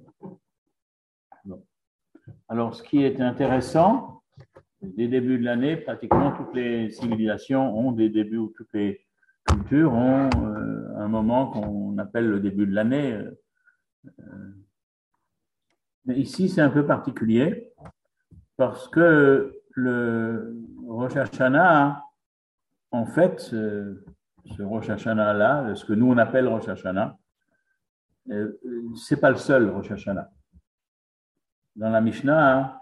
Alors, ce qui est intéressant, des débuts de l'année, pratiquement toutes les civilisations ont des débuts, ou toutes les cultures ont euh, un moment qu'on appelle le début de l'année. Euh, mais ici, c'est un peu particulier parce que le Rosh Hashanah, en fait, ce, ce Rosh Hashanah-là, ce que nous on appelle Rosh Hashanah, euh, c'est pas le seul Rosh Hashanah. Dans la Mishnah,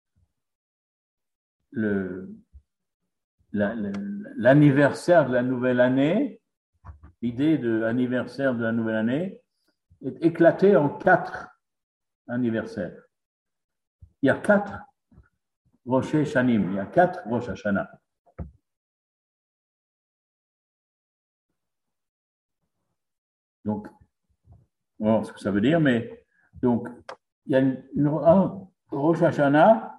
le, la, la, l'anniversaire de la nouvelle année, l'idée de l'anniversaire de la nouvelle année est éclatée en quatre anniversaires. Il y a quatre Rosh Hashanim, il y a quatre Rosh Hashanah. Donc, on va voir ce que ça veut dire, mais donc, il y a une, une, un Rosh Hashanah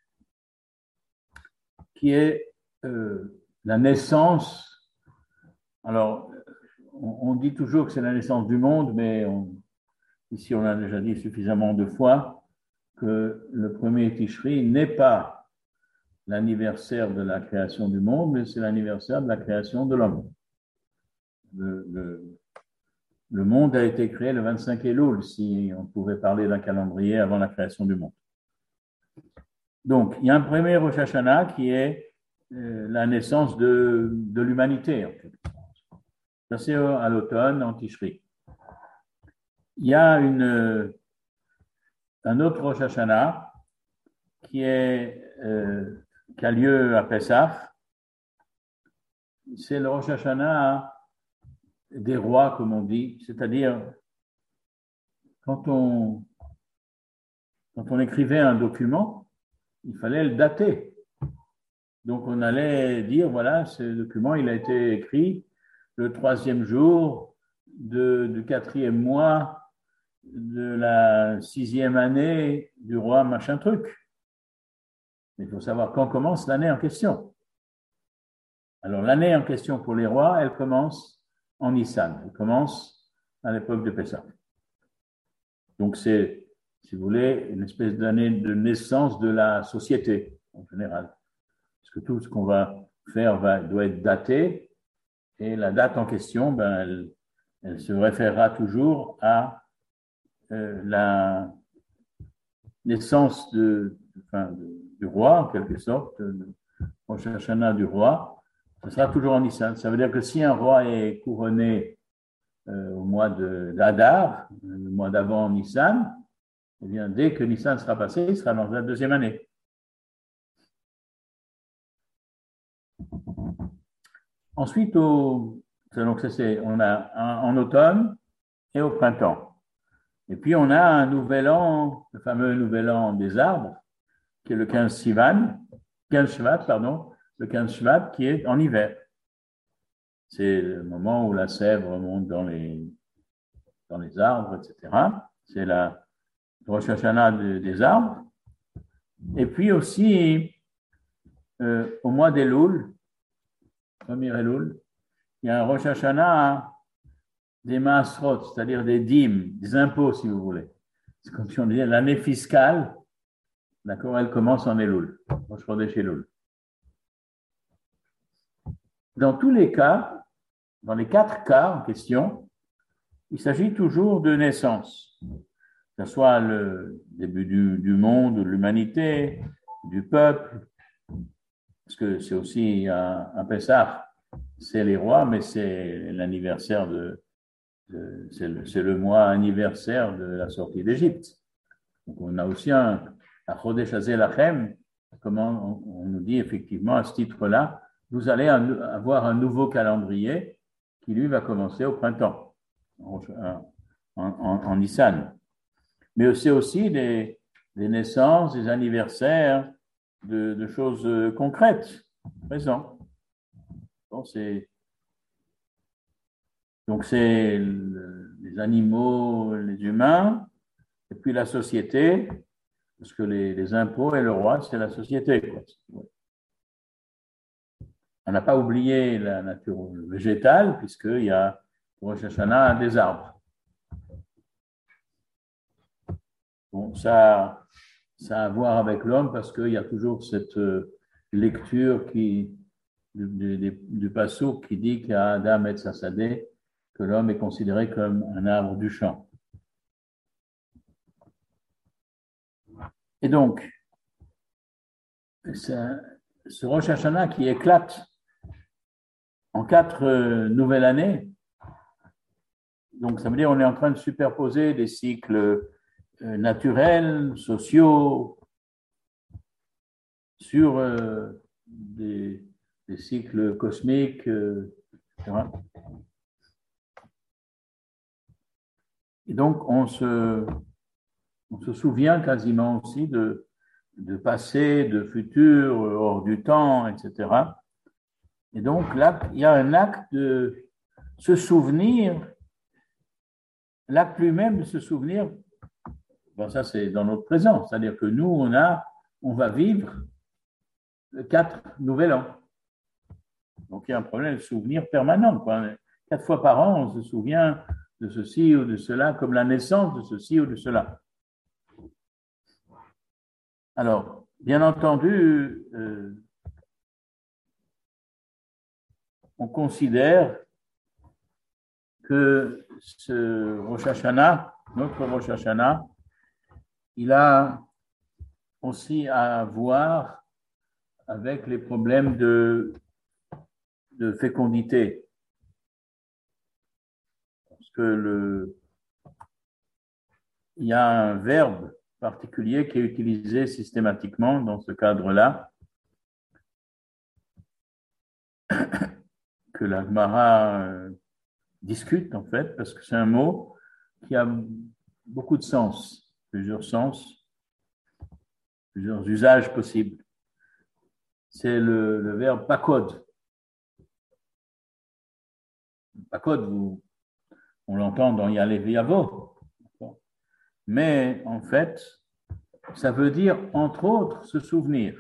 qui est euh, la naissance. Alors, on, on dit toujours que c'est la naissance du monde, mais on, ici on a déjà dit suffisamment de fois que le premier Tishri n'est pas l'anniversaire de la création du monde, mais c'est l'anniversaire de la création de l'homme. Le, le, le monde a été créé le vingt-cinq Elul, si on pouvait parler d'un calendrier avant la création du monde. Donc, il y a un premier Rosh Hashanah qui est euh, la naissance de, de l'humanité, en fait. Ça, c'est à l'automne, en Tishri. Il y a une, un autre Rosh Hashanah qui, est, euh, qui a lieu à Pessah. C'est le Rosh Hashanah des rois, comme on dit, c'est-à-dire quand on, quand on écrivait un document, il fallait le dater. Donc on allait dire, voilà, ce document, il a été écrit le troisième jour de, du quatrième mois de la sixième année du roi machin truc. Il faut savoir quand commence l'année en question. Alors l'année en question pour les rois, elle commence en Nissan, elle commence à l'époque de Pessah. Donc c'est, si vous voulez, une espèce d'année de naissance de la société en général. Parce que tout ce qu'on va faire va, doit être daté, et la date en question, ben, elle, elle se référera toujours à euh, la naissance de, enfin, de, du roi, en quelque sorte, le Rosh Hashanah du roi. Ce sera toujours en Nissan. Ça veut dire que si un roi est couronné euh, au mois d'Adar, le mois d'avant Nissan, eh bien, dès que Nissan sera passé, il sera dans la deuxième année. Ensuite, au, donc ça c'est, on a un, en automne et au printemps. Et puis, on a un nouvel an, le fameux nouvel an des arbres, qui est le quinze Sivan, quinze Shvat, pardon, le quinze Shvat qui est en hiver. C'est le moment où la sève remonte dans les, dans les arbres, et cetera. C'est la Rosh Hashanah de, des arbres. Et puis aussi, euh, au mois d'Elul, premier Elul, il y a un Rosh Hashanah des Maasrot, c'est-à-dire des dîmes, des impôts, si vous voulez. C'est comme si on disait l'année fiscale, d'accord, elle commence en Elul, Rosh Chodesh Elul. Dans tous les cas, dans les quatre cas en question, il s'agit toujours de naissance, que ce soit le début du, du monde, de l'humanité, du peuple, parce que c'est aussi un, un Pessah, c'est les rois, mais c'est l'anniversaire de, de c'est, le, c'est le mois anniversaire de la sortie d'Égypte. Donc on a aussi un, un Chodesh Hazeh Lachem, comment on, on nous dit effectivement à ce titre-là, vous allez un, avoir un nouveau calendrier qui lui va commencer au printemps, en, en, en Nissan. Mais c'est aussi des, des naissances, des anniversaires de, de choses concrètes, présents. Bon, c'est, donc c'est le, les animaux, les humains, et puis la société, parce que les, les impôts et le roi, c'est la société, quoi. On n'a pas oublié la nature végétale, puisqu'il y a Rosh Hashanah des arbres. Bon, ça, ça a à voir avec l'homme, parce qu'il y a toujours cette lecture qui, du, du, du Passouk qui dit qu'à Adam et Sassadeh, que l'homme est considéré comme un arbre du champ. Et donc, ça, ce Rosh Hashanah qui éclate en quatre euh, nouvelles années, donc ça veut dire qu'on est en train de superposer des cycles euh, naturels, sociaux, sur euh, des, des cycles cosmiques, euh, et cetera. Et donc on se, on se souvient quasiment aussi de, de passé, de futur, hors du temps, et cetera. Et donc là, il y a un acte de se souvenir, l'acte lui-même de se souvenir, bon, ça c'est dans notre présent, c'est-à-dire que nous, on, a, on va vivre quatre nouvel an. Donc il y a un problème de souvenir permanent, quoi. Quatre fois par an, on se souvient de ceci ou de cela, comme la naissance de ceci ou de cela. Alors, bien entendu, euh, on considère que ce Rosh Hashanah, notre Rosh Hashanah, il a aussi à voir avec les problèmes de, de fécondité. Parce que le, il y a un verbe particulier qui est utilisé systématiquement dans ce cadre-là, que la Gemara euh, discute en fait, parce que c'est un mot qui a beaucoup de sens, plusieurs sens, plusieurs usages possibles. C'est le, le verbe pakod. Pakod, vous, on l'entend dans Yaleh V'Yavo. Mais en fait, ça veut dire, entre autres, se souvenir.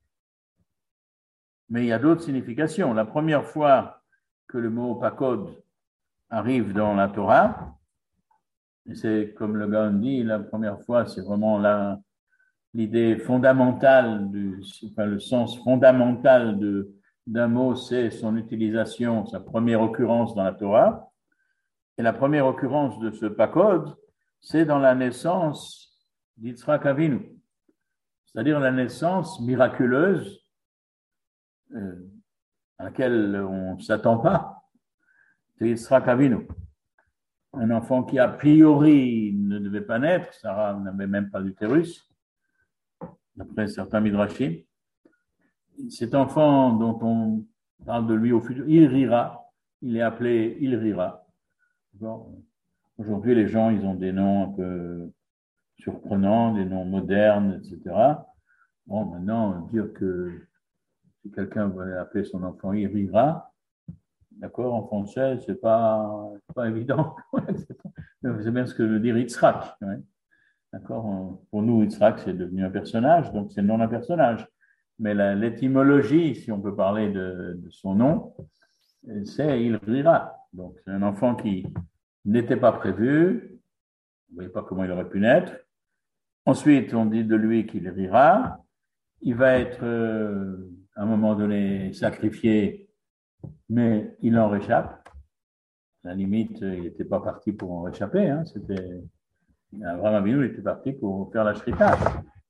Mais il y a d'autres significations. La première fois que le mot pakod arrive dans la Torah, et c'est comme le Gaon dit, la première fois, c'est vraiment la, l'idée fondamentale, du, enfin, le sens fondamental de, d'un mot, c'est son utilisation, sa première occurrence dans la Torah. Et la première occurrence de ce pakod, c'est dans la naissance d'Yitzhak Avinu, c'est-à-dire la naissance miraculeuse euh, à laquelle on ne s'attend pas, de Yitzhak Avinu. Un enfant qui a priori ne devait pas naître, Sarah n'avait même pas d'utérus, d'après certains midrashim. Cet enfant dont on parle de lui au futur, il rira, il est appelé il rira. Bon. Aujourd'hui, les gens, ils ont des noms un peu surprenants, des noms modernes, et cetera. Bon, maintenant, dire que si quelqu'un veut appeler son enfant il rira, d'accord, en français, c'est pas, c'est pas évident. C'est bien ce que veut dire Yitzhak. Ouais. D'accord. Pour nous, Yitzhak, c'est devenu un personnage, donc c'est le nom d'un personnage. Mais la, l'étymologie, si on peut parler de, de son nom, c'est il rira. Donc, c'est un enfant qui n'était pas prévu. Vous ne voyez pas comment il aurait pu naître. Ensuite, on dit de lui qu'il rira. Il va être, euh, à un moment donné, sacrifié, mais il en réchappe. À la limite, il n'était pas parti pour en réchapper. Hein. C'était Abraham Avinu, il était parti pour faire la shrita.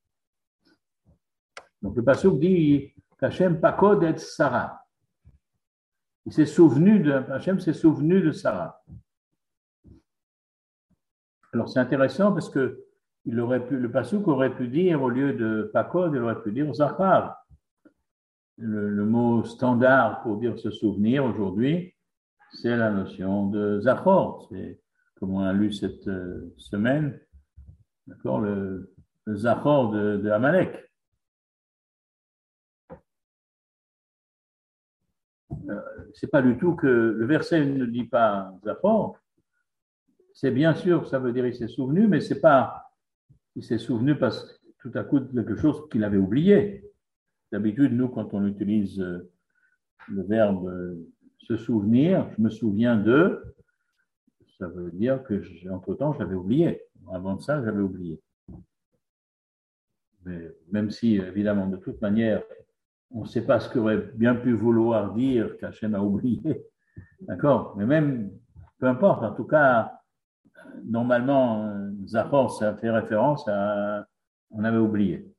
Donc le pasuk dit qu'Hachem pakod et Sarah. Il s'est souvenu de Hachem s'est souvenu de Sarah. Alors c'est intéressant parce que il aurait pu, le pasuk aurait pu dire au lieu de pakod, il aurait pu dire Zachar. Le, le mot standard pour dire se souvenir aujourd'hui, c'est la notion de Zachor. C'est comme on a lu cette euh, semaine, d'accord, le, le Zachor de, de Amalek. Euh, c'est pas du tout que le verset ne dit pas Zachor. C'est bien sûr, ça veut dire il s'est souvenu, mais c'est pas il s'est souvenu parce que tout à coup quelque chose qu'il avait oublié. D'habitude, nous, quand on utilise euh, le verbe euh, se souvenir, je me souviens de, ça veut dire que entre-temps, j'avais oublié. Avant de ça, j'avais oublié. Mais même si, évidemment, de toute manière, on ne sait pas ce qu'aurait bien pu vouloir dire qu'Hachem a oublié. D'accord? Mais même, peu importe, en tout cas, normalement, Zachor, ça fait référence à on avait oublié.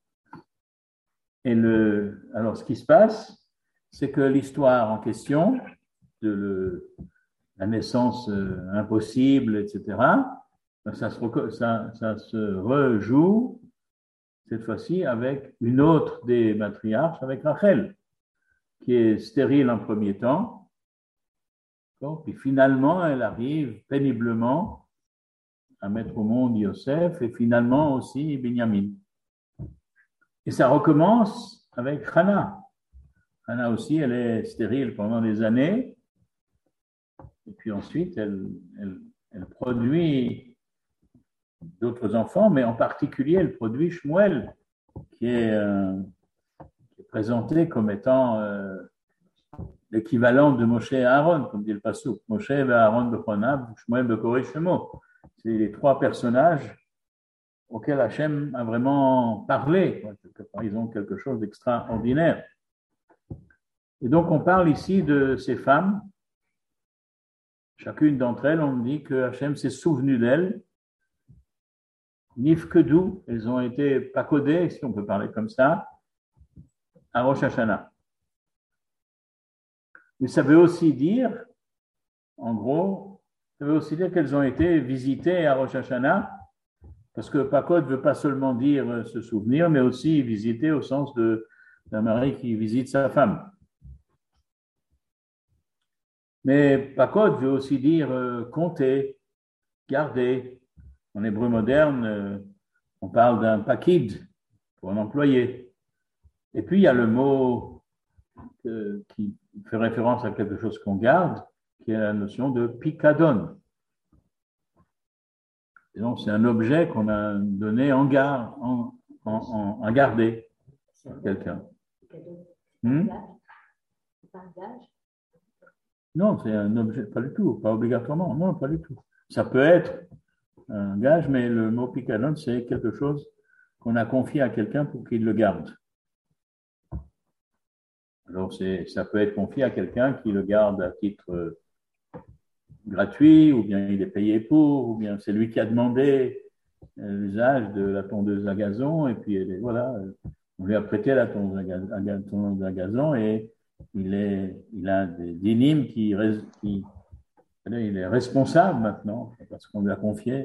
Et le, alors, ce qui se passe, c'est que l'histoire en question, de le, la naissance euh, impossible, et cetera, ça se, ça, ça se rejoue, cette fois-ci, avec une autre des matriarches, avec Rachel, qui est stérile en premier temps, puis finalement, elle arrive péniblement à mettre au monde Yosef, et finalement aussi Binyamin. Et ça recommence avec Hannah. Hannah aussi, elle est stérile pendant des années. Et puis ensuite, elle, elle, elle produit d'autres enfants, mais en particulier, elle produit Shmuel, qui est, euh, qui est présenté comme étant euh, l'équivalent de Moshe et Aaron, comme dit le Passouk. Moshe et Aaron de Chonav, Shmuel de Koré Shemo. C'est les trois personnages auquel Hachem a vraiment parlé. Ils ont quelque chose d'extraordinaire. Et donc, on parle ici de ces femmes. Chacune d'entre elles, on dit que Hachem s'est souvenu d'elles. Nifkedou, elles ont été pacodées, si on peut parler comme ça, à Rosh Hashanah. Mais ça veut aussi dire, en gros, ça veut aussi dire qu'elles ont été visitées à Rosh Hashanah, parce que Pakod ne veut pas seulement dire se souvenir, mais aussi visiter au sens de, d'un mari qui visite sa femme. Mais Pakod veut aussi dire euh, compter, garder. En hébreu moderne, euh, on parle d'un pakid pour un employé. Et puis il y a le mot euh, qui fait référence à quelque chose qu'on garde, qui est la notion de pikadon. Et donc, c'est un objet qu'on a donné en garde, en, en, en, en garder à quelqu'un. Hmm? Non, c'est un objet, pas du tout, pas obligatoirement, non, pas du tout. Ça peut être un gage, mais le mot picadon, c'est quelque chose qu'on a confié à quelqu'un pour qu'il le garde. Alors, c'est, ça peut être confié à quelqu'un qui le garde à titre gratuit, ou bien il est payé pour, ou bien c'est lui qui a demandé l'usage de la tondeuse à gazon, et puis voilà, on lui a prêté la tondeuse à gazon, et il, est, il a des dynimes qui, qui, il est responsable maintenant, parce qu'on lui a confié.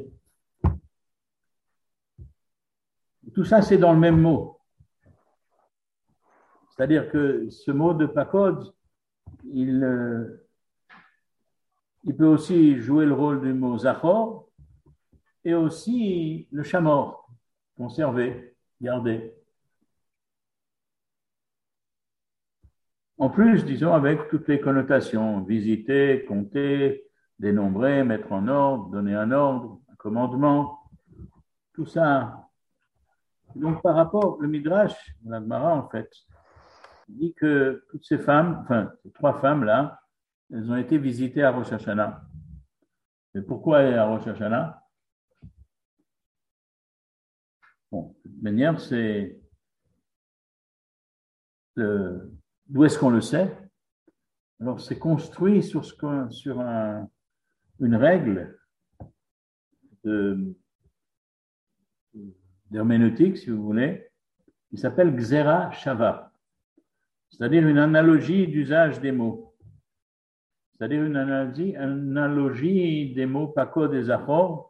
Tout ça, c'est dans le même mot. C'est-à-dire que ce mot de pakod, il, euh, il peut aussi jouer le rôle du mot zachor, et aussi le chamor, conserver, garder. En plus, disons, avec toutes les connotations, visiter, compter, dénombrer, mettre en ordre, donner un ordre, un commandement, tout ça. Donc, par rapport, le Midrash, la Gemara, en fait, dit que toutes ces femmes, enfin, ces trois femmes-là, elles ont été visitées à Rosh Hashanah. Et pourquoi à Rosh Hashanah? Bon, de toute manière, c'est le, d'où est-ce qu'on le sait? Alors, c'est construit sur, ce que, sur un, une règle de, d'herméneutique, si vous voulez, qui s'appelle Xera Shava, c'est-à-dire une analogie d'usage des mots. C'est-à-dire une analogie, analogie des mots pakod et zachor.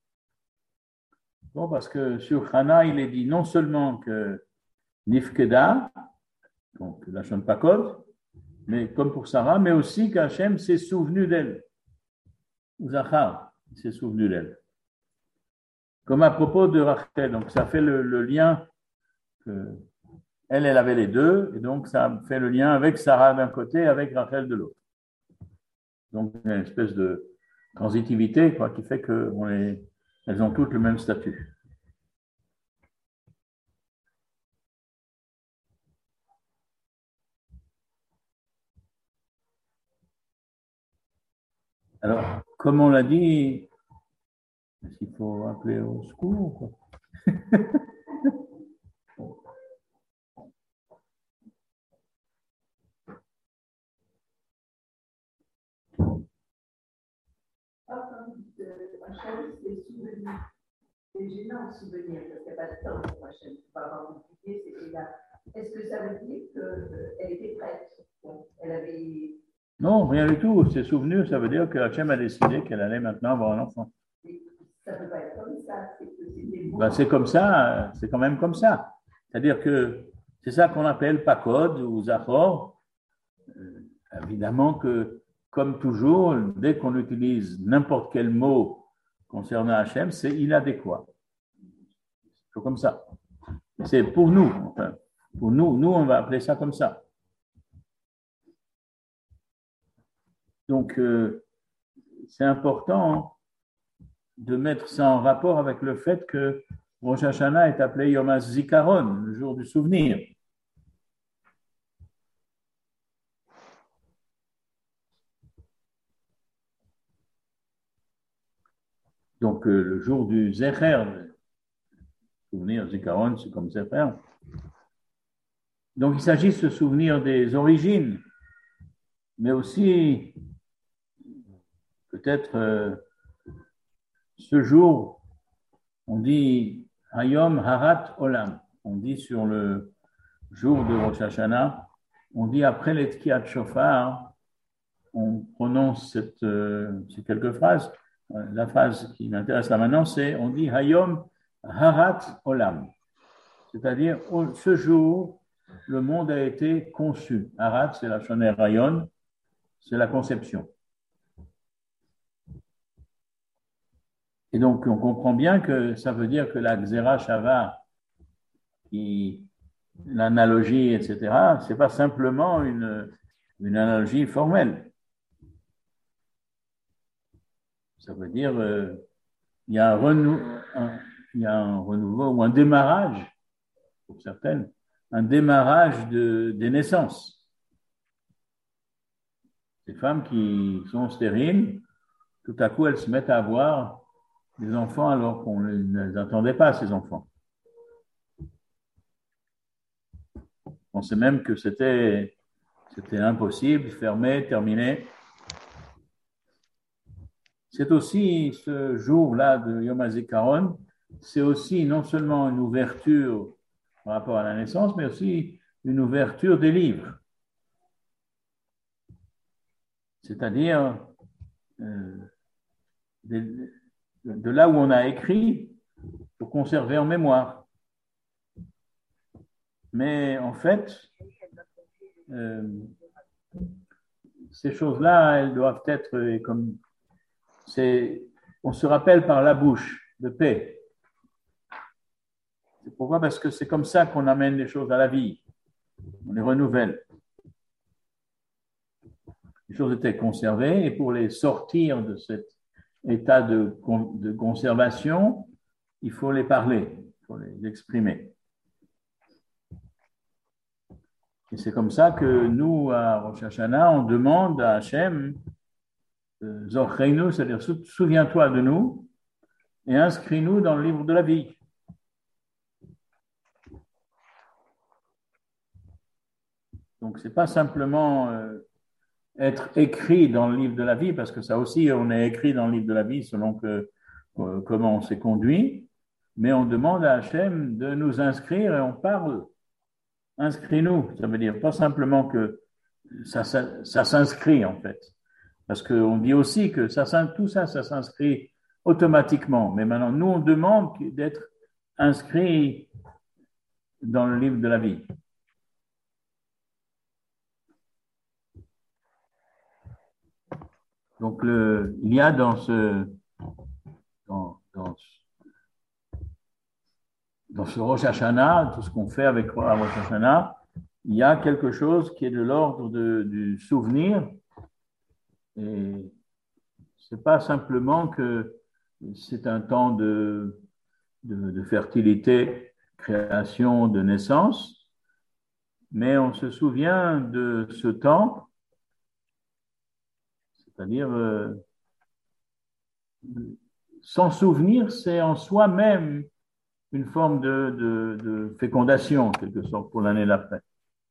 Bon, parce que sur Hana, il est dit non seulement que Nifkeda, donc la chaîne pakod, mais comme pour Sarah, mais aussi qu'Hachem s'est souvenu d'elle. Zachar s'est souvenu d'elle. Comme à propos de Rachel, donc ça fait le, le lien que elle, elle avait les deux, et donc ça fait le lien avec Sarah d'un côté, avec Rachel de l'autre. Donc il y a une espèce de transitivité quoi, qui fait qu'elles ont toutes le même statut. Alors, comme on l'a dit, est-ce qu'il faut appeler au secours quoi? Hachem, c'est souvenir. C'est gênant, souvenir, parce qu'il n'y a pas de temps pour Hachem. C'est pas vraiment compliqué, c'était là. Est-ce que ça veut dire qu'elle était prête? Bon, elle avait. Non, rien du tout. C'est souvenu, ça veut dire que Hachem a décidé qu'elle allait maintenant avoir un enfant. Ça ne peut pas être comme ça. C'est que c'était ben, c'est comme ça, c'est quand même comme ça. C'est-à-dire que c'est ça qu'on appelle pakod ou zachor. Euh, évidemment que, comme toujours, dès qu'on utilise n'importe quel mot concernant Hachem, c'est inadéquat. C'est comme ça. C'est pour nous. Enfin, pour nous, nous, on va appeler ça comme ça. Donc, euh, c'est important de mettre ça en rapport avec le fait que Rosh Hashanah est appelé Yom HaZikaron, le jour du souvenir. Donc, euh, le jour du Zecher, souvenir, Zikaron, c'est comme ses frères. Donc, il s'agit de se souvenir des origines, mais aussi, peut-être, euh, ce jour, on dit Hayom Harat Olam. On dit sur le jour de Rosh Hashanah, on dit après les Tkiat Shofar, on prononce cette, euh, ces quelques phrases. La phrase qui m'intéresse là maintenant, c'est on dit Hayom Harat Olam. C'est-à-dire, ce jour, le monde a été conçu. Harat, c'est la Shoner Rayon, c'est la conception. Et donc, on comprend bien que ça veut dire que la Xera Shava, qui, l'analogie, et cetera, ce n'est pas simplement une, une analogie formelle. Ça veut dire euh, il y a un, renou, un, il y a un renouveau ou un démarrage, pour certaines, un démarrage de, des naissances. Ces femmes qui sont stériles, tout à coup, elles se mettent à avoir des enfants alors qu'on ne les attendait pas, ces enfants. On pensait même que c'était, c'était impossible, fermé, terminé. C'est aussi ce jour-là de Yom HaZikaron, c'est aussi non seulement une ouverture par rapport à la naissance, mais aussi une ouverture des livres. C'est-à-dire euh, de, de là où on a écrit pour conserver en mémoire. Mais en fait, euh, ces choses-là, elles doivent être comme c'est, on se rappelle par la bouche de paix. C'est pourquoi? Parce que c'est comme ça qu'on amène les choses à la vie. On les renouvelle. Les choses étaient conservées et pour les sortir de cet état de, de conservation, il faut les parler, il faut les exprimer. Et c'est comme ça que nous, à Rosh Hashanah, on demande à Hachem, euh, Zorcheinu, c'est-à-dire souviens-toi de nous et inscris-nous dans le livre de la vie. Donc, ce n'est pas simplement euh, être écrit dans le livre de la vie, parce que ça aussi, on est écrit dans le livre de la vie selon que, euh, comment on s'est conduit, mais on demande à Hachem de nous inscrire et on parle. Inscris-nous, ça veut dire pas simplement que ça, ça, ça s'inscrit en fait, parce qu'on dit aussi que ça, tout ça, ça s'inscrit automatiquement, mais maintenant, nous, on demande d'être inscrit dans le livre de la vie. Donc, le, il y a dans ce, dans, dans, dans ce Rosh Hashanah, tout ce qu'on fait avec Rosh Hashanah, il y a quelque chose qui est de l'ordre de, du souvenir. Et ce n'est pas simplement que c'est un temps de, de, de fertilité, création, de naissance, mais on se souvient de ce temps. C'est-à-dire, euh, s'en souvenir, c'est en soi-même une forme de, de, de fécondation, en quelque sorte, pour l'année d'après.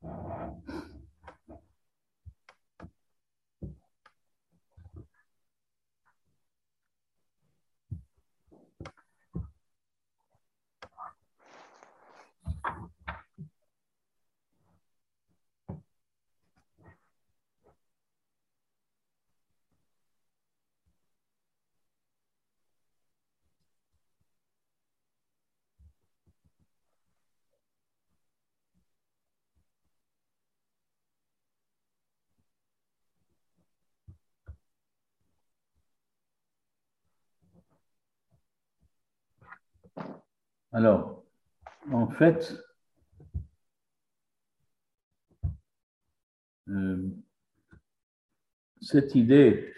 Alors, en fait, euh, cette idée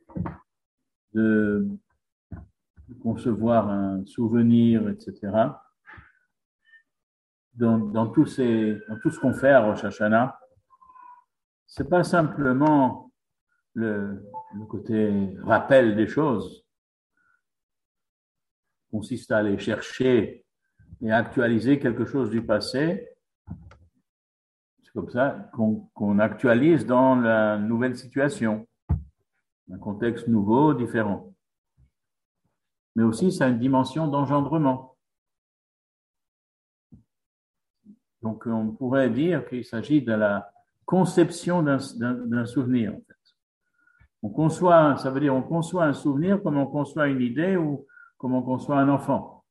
de, de concevoir un souvenir, et cetera, dans, dans, tous ces, dans tout ce qu'on fait à Rosh Hashanah, ce n'est pas simplement le, le côté rappel des choses, consiste à aller chercher et actualiser quelque chose du passé. C'est comme ça qu'on qu'on actualise dans la nouvelle situation, un contexte nouveau, différent. Mais aussi, ça a une dimension d'engendrement. Donc, on pourrait dire qu'il s'agit de la conception d'un, d'un, d'un souvenir, en fait. On conçoit, ça veut dire on conçoit un souvenir comme on conçoit une idée ou comme on conçoit un enfant.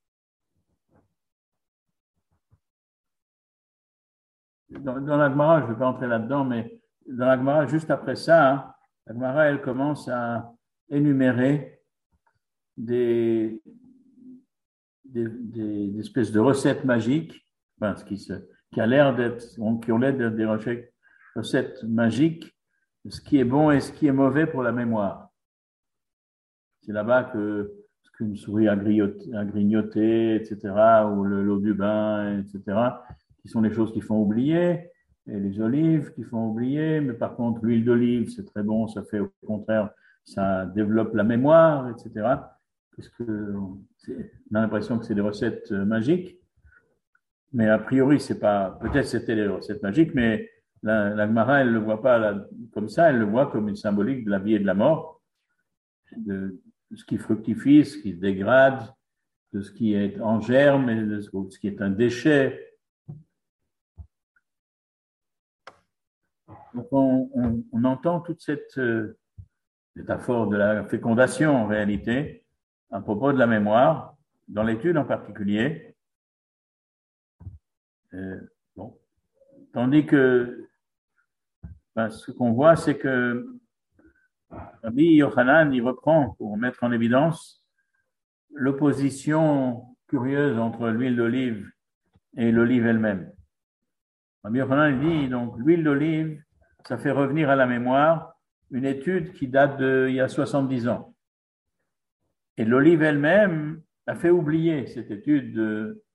Dans, dans la Gemara, je ne vais pas entrer là-dedans, mais dans la Gemara, juste après ça, hein, la Gemara, elle commence à énumérer des, des, des, des espèces de recettes magiques, enfin, ce qui, se, qui a l'air d'être, qui ont l'air d'être des recettes magiques, ce qui est bon et ce qui est mauvais pour la mémoire. C'est là-bas que ce qu'une souris a grignoté, a grignoté, et cetera, ou le, l'eau du bain, et cetera, qui sont les choses qui font oublier, et les olives qui font oublier, mais par contre, l'huile d'olive, c'est très bon, ça fait au contraire, ça développe la mémoire, et cetera. Parce que c'est, on a l'impression que c'est des recettes magiques, mais a priori, c'est pas, peut-être c'était des recettes magiques, mais la, la Gemara, elle ne le voit pas là, comme ça, elle le voit comme une symbolique de la vie et de la mort, de, de ce qui fructifie, ce qui se dégrade, de ce qui est en germe et de ce qui est un déchet. Donc, on, on, on entend toute cette euh, métaphore de la fécondation en réalité, à propos de la mémoire, dans l'étude en particulier. Euh, bon. Tandis que ben, ce qu'on voit, c'est que Rabbi Yochanan, il reprend pour mettre en évidence l'opposition curieuse entre l'huile d'olive et l'olive elle-même. Rabbi Yochanan dit donc l'huile d'olive, ça fait revenir à la mémoire une étude qui date d'il y a soixante-dix ans. Et l'olive elle-même a fait oublier cette étude de,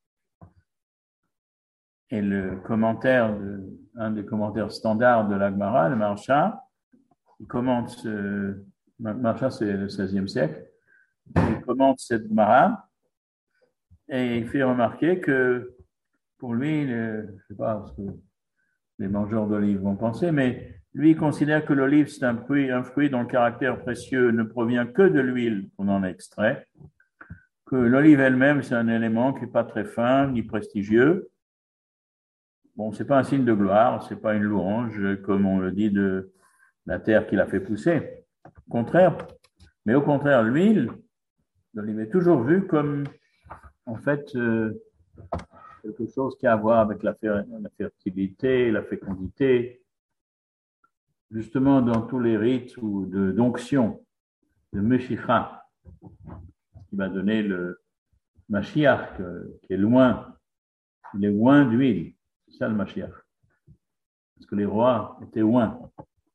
et le commentaire, de, un des commentaires standards de la Gemara, le Maharsha, il commente, ce, Maharsha c'est le seizième siècle, il commente cette Gemara et il fait remarquer que pour lui, le, je ne sais pas ce que les mangeurs d'olives vont penser, mais lui, il considère que l'olive, c'est un fruit, un fruit dont le caractère précieux ne provient que de l'huile qu'on en extrait, que l'olive elle-même, c'est un élément qui n'est pas très fin ni prestigieux. Bon, ce n'est pas un signe de gloire, ce n'est pas une louange, comme on le dit de la terre qui l'a fait pousser. Au contraire, mais au contraire, l'huile d'olive est toujours vue comme, en fait, euh, quelque chose qui a à voir avec la, la fertilité, la fécondité. Justement, dans tous les rites ou de d'onction, de Meshicha, qui va donner le Mashiach, qui est loin, il est loin d'huile. C'est ça le Mashiach. Parce que les rois étaient loin.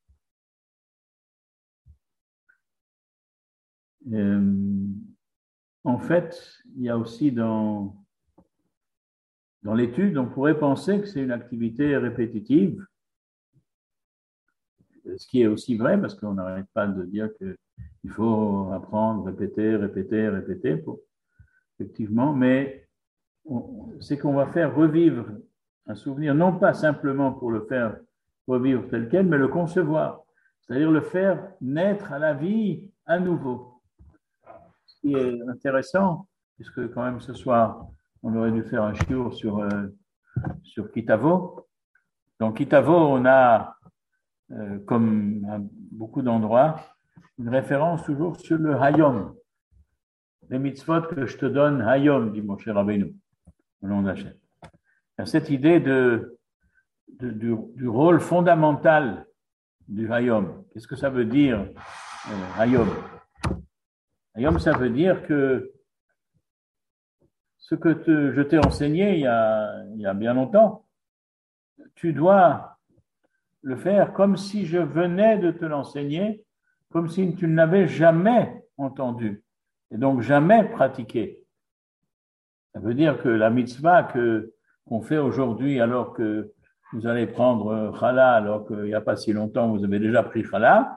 Euh, en fait, il y a aussi dans, dans l'étude, on pourrait penser que c'est une activité répétitive, ce qui est aussi vrai parce qu'on n'arrête pas de dire qu'il faut apprendre, répéter, répéter, répéter, pour, effectivement, mais on, c'est qu'on va faire revivre un souvenir, non pas simplement pour le faire revivre tel quel, mais le concevoir, c'est-à-dire le faire naître à la vie à nouveau. Ce qui est intéressant, puisque quand même ce soir, on aurait dû faire un shiur sur, euh, sur Kitavo. Dans Kitavo, on a, euh, comme à beaucoup d'endroits, une référence toujours sur le Hayom. Les mitzvot que je te donne, Hayom, dit Moshe Rabbeinu, au nom d'Hachem. Il y a cette idée de, de, du, du rôle fondamental du Hayom. Qu'est-ce que ça veut dire, euh, Hayom? Hayom, ça veut dire que ce que te, je t'ai enseigné il y, a, il y a bien longtemps, tu dois le faire comme si je venais de te l'enseigner, comme si tu ne l'avais jamais entendu et donc jamais pratiqué. Ça veut dire que la mitzvah que, qu'on fait aujourd'hui alors que vous allez prendre challah, alors qu'il n'y a pas si longtemps vous avez déjà pris challah,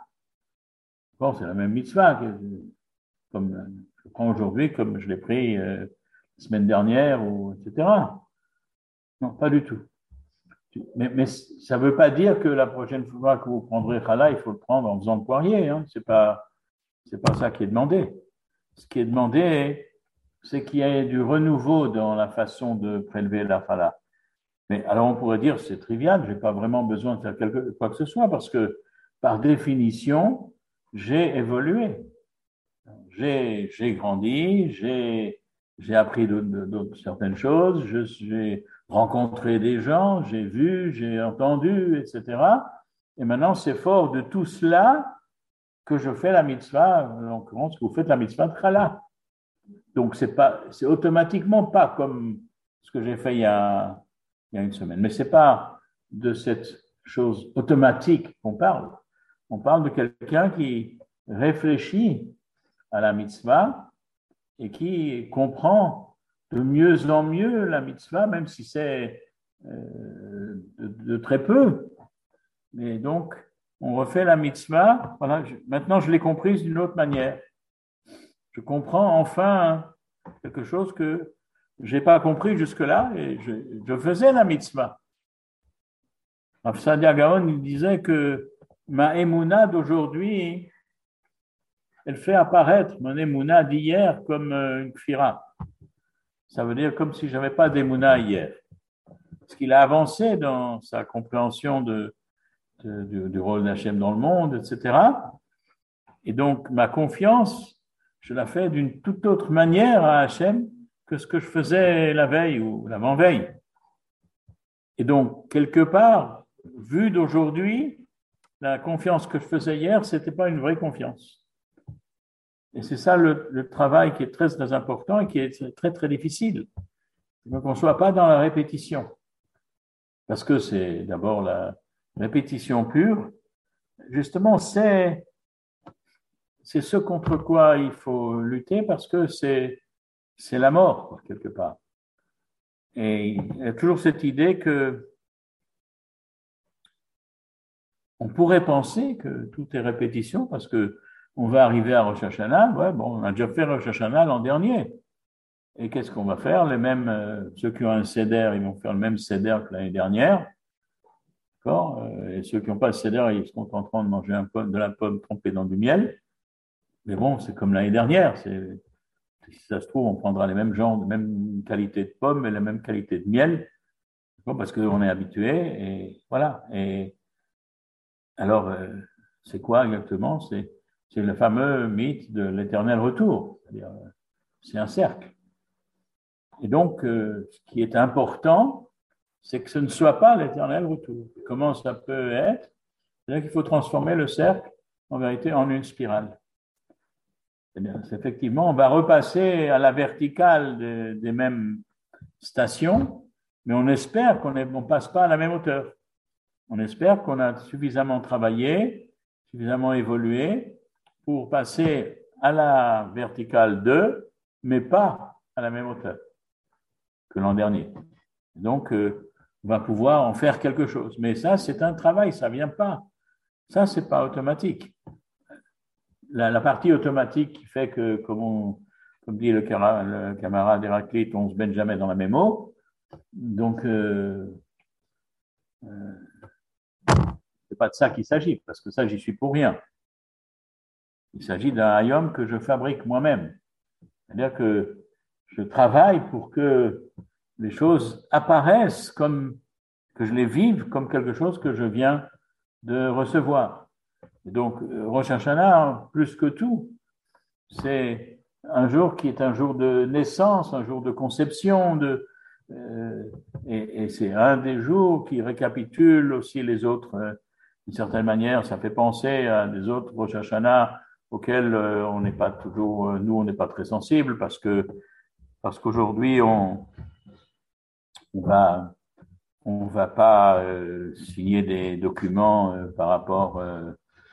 bon, c'est la même mitzvah que comme je prends aujourd'hui comme je l'ai pris euh, semaine dernière, ou, et cetera. Non, pas du tout. Mais, mais ça ne veut pas dire que la prochaine fois que vous prendrez challah, il faut le prendre en faisant le poirier. Hein. Ce n'est pas, c'est pas ça qui est demandé. Ce qui est demandé, c'est qu'il y ait du renouveau dans la façon de prélever la challah. Mais alors on pourrait dire c'est trivial, je n'ai pas vraiment besoin de faire quelque, quoi que ce soit parce que par définition, j'ai évolué. J'ai, j'ai grandi, j'ai, j'ai appris de, de, de certaines choses, je, j'ai rencontré des gens, j'ai vu, j'ai entendu, et cetera. Et maintenant, c'est fort de tout cela que je fais la mitzvah, en l'occurrence, que vous faites la mitzvah de challah. Donc, c'est pas, c'est automatiquement pas comme ce que j'ai fait il y a, il y a une semaine. Mais c'est pas de cette chose automatique qu'on parle. On parle de quelqu'un qui réfléchit à la mitzvah et qui comprend de mieux en mieux la mitzvah, même si c'est euh, de, de très peu. Mais donc, on refait la mitzvah. Voilà, je, maintenant, je l'ai comprise d'une autre manière. Je comprends enfin quelque chose que je n'ai pas compris jusque-là et je, je faisais la mitzvah. Rav Saadia Gaon, il disait que ma émouna d'aujourd'hui, elle fait apparaître mon émouna d'hier comme une kfira. Ça veut dire comme si je n'avais pas d'émouna hier. Parce qu'il a avancé dans sa compréhension de, de, de, du rôle d'Hachem dans le monde, et cetera. Et donc, ma confiance, je la fais d'une toute autre manière à Hachem que ce que je faisais la veille ou l'avant-veille. Et donc, quelque part, vu d'aujourd'hui, la confiance que je faisais hier, ce n'était pas une vraie confiance. Et c'est ça le, le travail qui est très, très important et qui est très, très difficile. Donc, on ne soit pas dans la répétition. Parce que c'est d'abord la répétition pure. Justement, c'est, c'est ce contre quoi il faut lutter parce que c'est, c'est la mort, quelque part. Et il y a toujours cette idée que on pourrait penser que tout est répétition parce que on va arriver à Rosh Hashanah. Ouais, bon, on a déjà fait Rosh Hashanah l'an dernier. Et qu'est-ce qu'on va faire? Les mêmes, euh, ceux qui ont un seder, ils vont faire le même seder que l'année dernière. D'accord? Et ceux qui n'ont pas le seder, ils se contenteront de manger un pomme, de la pomme trempée dans du miel. Mais bon, c'est comme l'année dernière. C'est, si ça se trouve, on prendra les mêmes genres, les mêmes qualités de pommes et la même qualité de miel. Parce qu'on est habitué. Et voilà. Et alors, euh, c'est quoi exactement? C'est, c'est le fameux mythe de l'éternel retour. C'est-à-dire, c'est un cercle. Et donc, euh, ce qui est important, c'est que ce ne soit pas l'éternel retour. Comment ça peut être? C'est-à-dire qu'il faut transformer le cercle, en vérité, en une spirale. C'est-à-dire, c'est effectivement, on va repasser à la verticale de, des mêmes stations, mais on espère qu'on ne passe pas à la même hauteur. On espère qu'on a suffisamment travaillé, suffisamment évolué pour passer à la verticale deux, mais pas à la même hauteur que l'an dernier. Donc, euh, on va pouvoir en faire quelque chose. Mais ça, c'est un travail, ça ne vient pas. Ça, ce n'est pas automatique. La, la partie automatique qui fait que, comme, on, comme dit le, le camarade Héraclite, on ne se baigne jamais dans la même eau. Donc, euh, euh, c'est pas de ça qu'il s'agit, parce que ça, j'y suis pour rien. Il s'agit d'un hayom que je fabrique moi-même. C'est-à-dire que je travaille pour que les choses apparaissent comme, que je les vive comme quelque chose que je viens de recevoir. Et donc, Rosh Hashanah, plus que tout, c'est un jour qui est un jour de naissance, un jour de conception, de, euh, et, et c'est un des jours qui récapitule aussi les autres. Euh, d'une certaine manière, ça fait penser à des autres Rosh Hashanah auxquels euh, on n'est pas toujours, euh, nous, on n'est pas très sensibles parce que parce qu'aujourd'hui, on on va on va pas euh, signer des documents euh, par rapport euh,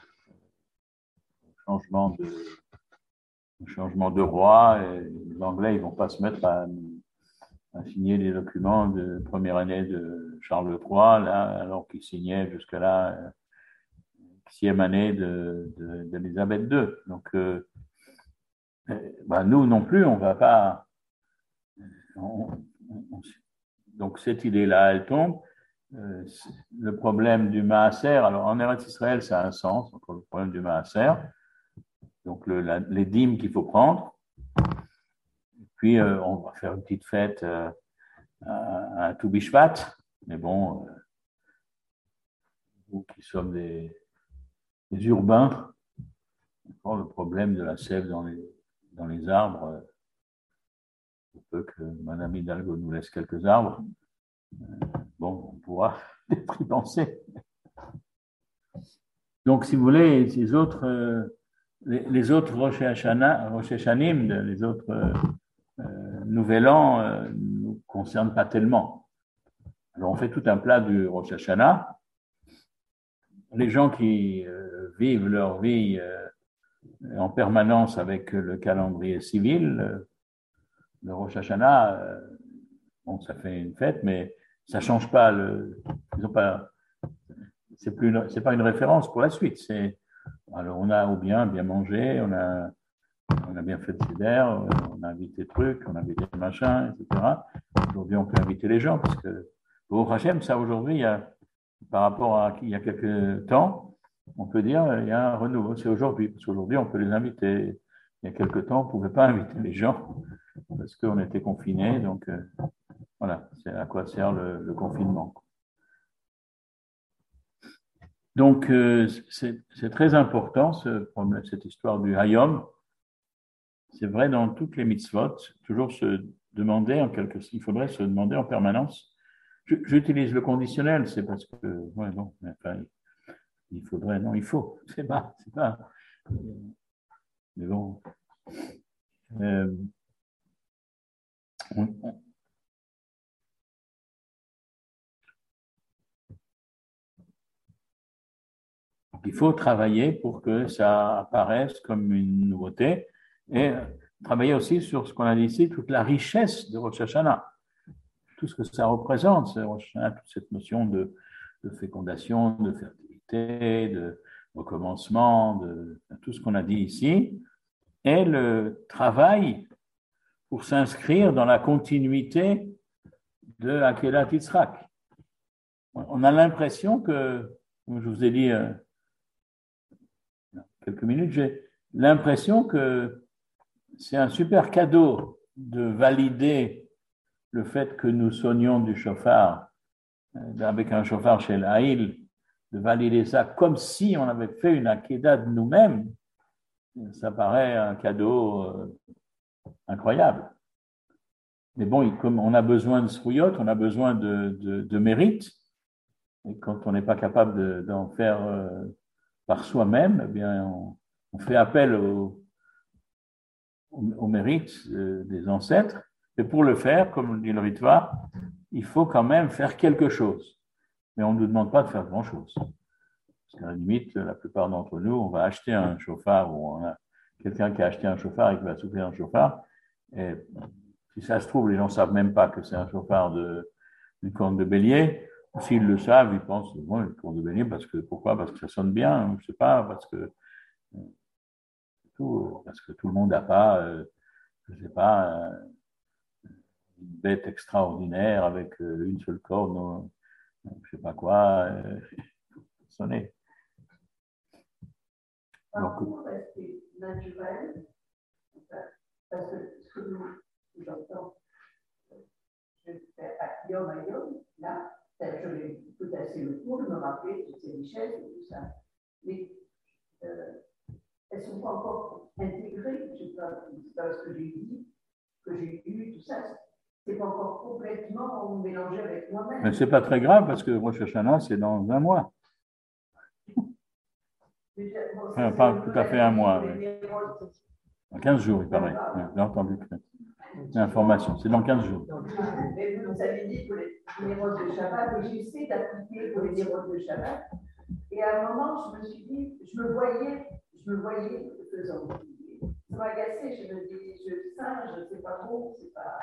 au changement de au changement de roi. Et les Anglais, ils vont pas se mettre à, à signer des documents de première année de Charles trois, là, alors qu'ils signaient jusque-là euh, sixième année de, de, d'Élisabeth deux. Donc, euh, ben nous non plus, on va pas on, on, donc cette idée-là, elle tombe. Euh, le problème du Maaser, alors en Eretz Israël, ça a un sens, donc le problème du Maaser, donc le, la, les dîmes qu'il faut prendre. Et puis euh, on va faire une petite fête euh, à, à Tou Bishvat, mais bon, euh, nous qui sommes des, des urbains, le problème de la sève dans les, dans les arbres, euh, il peut que Madame Hidalgo nous laisse quelques arbres. Bon, on pourra y penser. Donc, si vous voulez, ces autres, euh, les, les autres Rosh Hashanim, les autres euh, euh, Nouvel An, euh, ne nous concernent pas tellement. Alors, on fait tout un plat du Rosh Hashanah. Les gens qui euh, vivent leur vie euh, en permanence avec le calendrier civil, euh, le Rosh Hashanah, euh, bon, ça fait une fête, mais ça ne change pas. Le, ils ont pas, c'est plus, c'est pas une référence pour la suite. C'est, alors on a ou bien bien mangé, on a, on a bien fait le seder, on a invité trucs, on a invité machin, et cetera. Aujourd'hui, on peut inviter les gens parce que au Hachem, ça aujourd'hui, il y a, par rapport à il y a quelques temps, on peut dire il y a un renouveau. C'est aujourd'hui parce qu'aujourd'hui, on peut les inviter. Il y a quelques temps, on ne pouvait pas inviter les gens parce qu'on était confinés. Donc euh, voilà, c'est à quoi sert le, le confinement. Donc, euh, c'est, c'est très important, ce problème, cette histoire du Hayom. C'est vrai dans toutes les mitzvot, toujours se demander, en quelque sorte, il faudrait se demander en permanence. Je, j'utilise le conditionnel, c'est parce que, ouais, non, enfin, il faudrait, non, il faut, c'est pas, c'est pas. Mais bon. Euh, on, on, il faut travailler pour que ça apparaisse comme une nouveauté et travailler aussi sur ce qu'on a dit ici, toute la richesse de Rosh Hashanah, tout ce que ça représente, Rosh Hashanah, toute cette notion de, de fécondation, de fertilité, de recommencement, de, de tout ce qu'on a dit ici, et le travail pour s'inscrire dans la continuité de Akedat Yitzhak. On a l'impression que, comme je vous ai dit euh, quelques minutes, j'ai l'impression que c'est un super cadeau de valider le fait que nous sonnions du chauffard, avec un chauffard chez l'Aïl, de valider ça comme si on avait fait une akéda de nous-mêmes. Ça paraît un cadeau euh, incroyable. Mais bon, comme on a besoin de srouillotte, on a besoin de, de, de mérite, et quand on n'est pas capable de, d'en faire euh, par soi-même, eh bien, on, on fait appel au, au, au mérite euh, des ancêtres. Et pour le faire, comme dit le Ritva, il faut quand même faire quelque chose. Mais on ne nous demande pas de faire grand-chose. Parce qu'à la limite, la plupart d'entre nous, on va acheter un chauffard ou on a quelqu'un qui a acheté un chauffard et qui va souffler un chauffard. Et si ça se trouve, les gens ne savent même pas que c'est un chauffard de, d'une corne de bélier. S'ils le savent, ils pensent, bon, une corne de bélier, parce que, pourquoi? Parce que ça sonne bien, je ne sais pas, parce que, tout, parce que tout le monde n'a pas, euh, je ne sais pas, euh, une bête extraordinaire avec euh, une seule corne, euh, je ne sais pas quoi, euh, sonner. Par contre, est-ce que c'est naturel? Parce que ce que nous entendons, je fais à Yom à Yom, là, je vais tout assez le cours, me rappeler toutes ces richesses et tout ça. Mais euh, elles ne sont pas encore intégrées, je ne sais pas, c'est pas ce que j'ai dit, que j'ai lu, tout ça, c'est pas encore complètement mélangé avec moi-même. Mais ce n'est pas très grave parce que Rosh Hashanah, c'est dans un mois. Enfin, pas tout à fait un mois. Mais... Dans quinze jours, il paraît. Ouais, j'ai entendu l'information. C'est dans quinze jours. Mais vous avez dit pour les névroses de Shabbat, que j'essaie d'appliquer pour les névroses de Shabbat. Et à un moment, je me suis dit, je me voyais, je me voyais faisant. Ça m'a agacé, je me dis, je singe, c'est pas bon, c'est pas.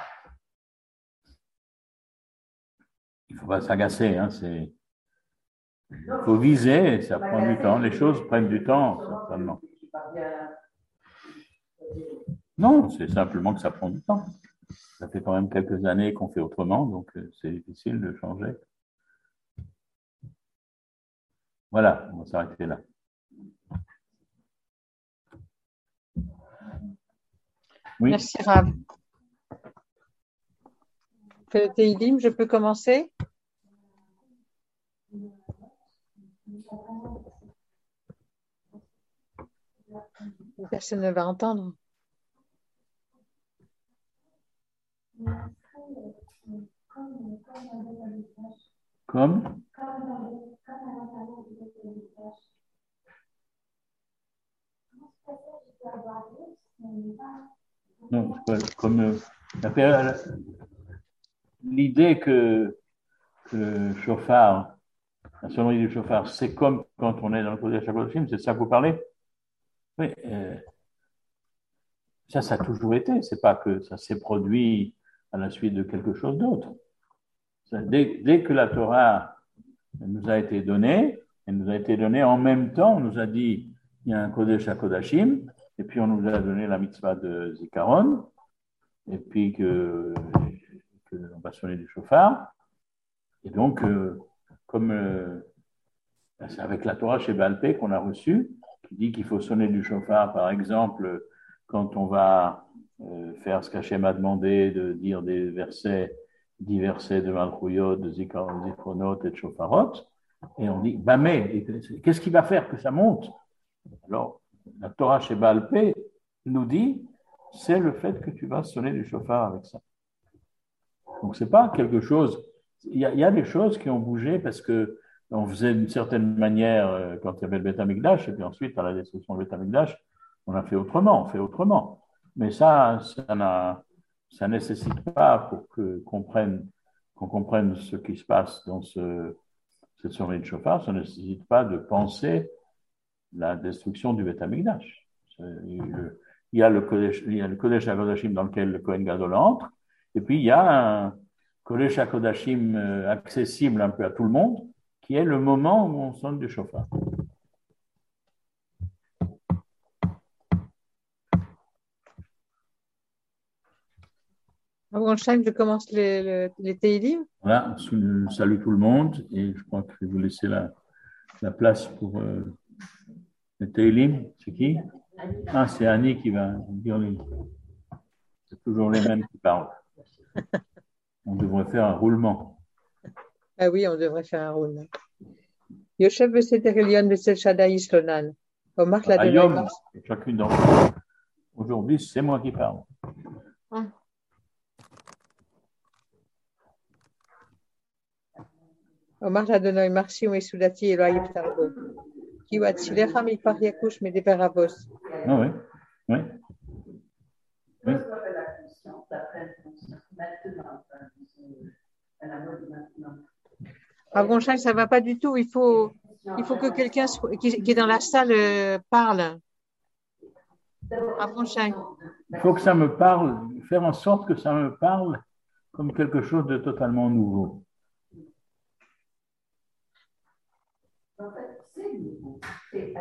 Il ne faut pas s'agacer, hein, c'est. Il faut viser, ça prend du temps. Les choses prennent du temps, certainement. Non, c'est simplement que ça prend du temps. ça fait quand même quelques années qu'on fait autrement, donc c'est difficile de changer. Voilà, on va s'arrêter là. Oui. Merci Rav. Fait le Teilim, je peux commencer? Personne ne va entendre. Comme non, comme euh, l'idée que, que le chauffard, la sonnerie du chauffard, c'est comme quand on est dans le Kodesh HaKodashim, c'est ça que vous parlez? Oui, euh, ça, ça a toujours été. C'est pas que ça s'est produit à la suite de quelque chose d'autre. Dès, dès que la Torah nous a été donnée, elle nous a été donnée en même temps, on nous a dit il y a un Kodesh HaKodashim, et puis on nous a donné la mitzvah de Zikaron, et puis que, que on va sonner du chauffard. Et donc, euh, comme euh, c'est avec la Torah chez Baal Pé qu'on a reçu, qui dit qu'il faut sonner du chauffard, par exemple, quand on va euh, faire ce qu'Hachem a demandé, de dire des versets, dix versets de Malchuyot, de Zikaron, Zichronot et de Shofarot, et on dit, Bamé, qu'est-ce qui va faire que ça monte? Alors, la Torah chez Baal Pé nous dit, c'est le fait que tu vas sonner du chauffard avec ça. Donc, c'est pas quelque chose. Il y, a, il y a des choses qui ont bougé parce que on faisait d'une certaine manière euh, quand il y avait le Beth Amikdash, et puis ensuite, à la destruction du Beth Amikdash, on a fait autrement, on fait autrement. Mais ça, ça n'a, ça nécessite pas pour que, qu'on comprenne, qu'on comprenne ce qui se passe dans ce, cette sonnerie de chauffard, ça ne nécessite pas de penser la destruction du Beth Amikdash. Il y a le Kodesh, il y a le Kodesh HaKodashim dans lequel le Kohen Gadol entre, et puis il y a un Kodesh HaKodashim accessible un peu à tout le monde, qui est le moment où on sonne du chauffard. Ravronstein, je commence les, les, les Teilim. Voilà, je salue tout le monde et je crois que je vais vous laisser la, la place pour euh, les Teilim. C'est qui? Ah, c'est Annie qui va dire les. C'est toujours les mêmes qui parlent. On devrait faire un roulement. Ah oui, on devrait faire un roulement. Yoshev Beseder Elion Besel Shaddai Ishlonan. Omar la Ayom, chacune d'entre vous. Aujourd'hui, c'est moi qui parle. Ah. Omar la Donoy Marsi ou Esudati Elo Ayif Tarbo. Kiwat Silecha Mipar Yakush Medeperavos. Ah oui, oui. Oui. Ravronstein, ça ne va pas du tout. Il faut, il faut que quelqu'un qui, qui est dans la salle euh, parle. Ravronstein. Il faut que ça me parle, faire en sorte que ça me parle comme quelque chose de totalement nouveau. En fait, c'est nouveau. C'est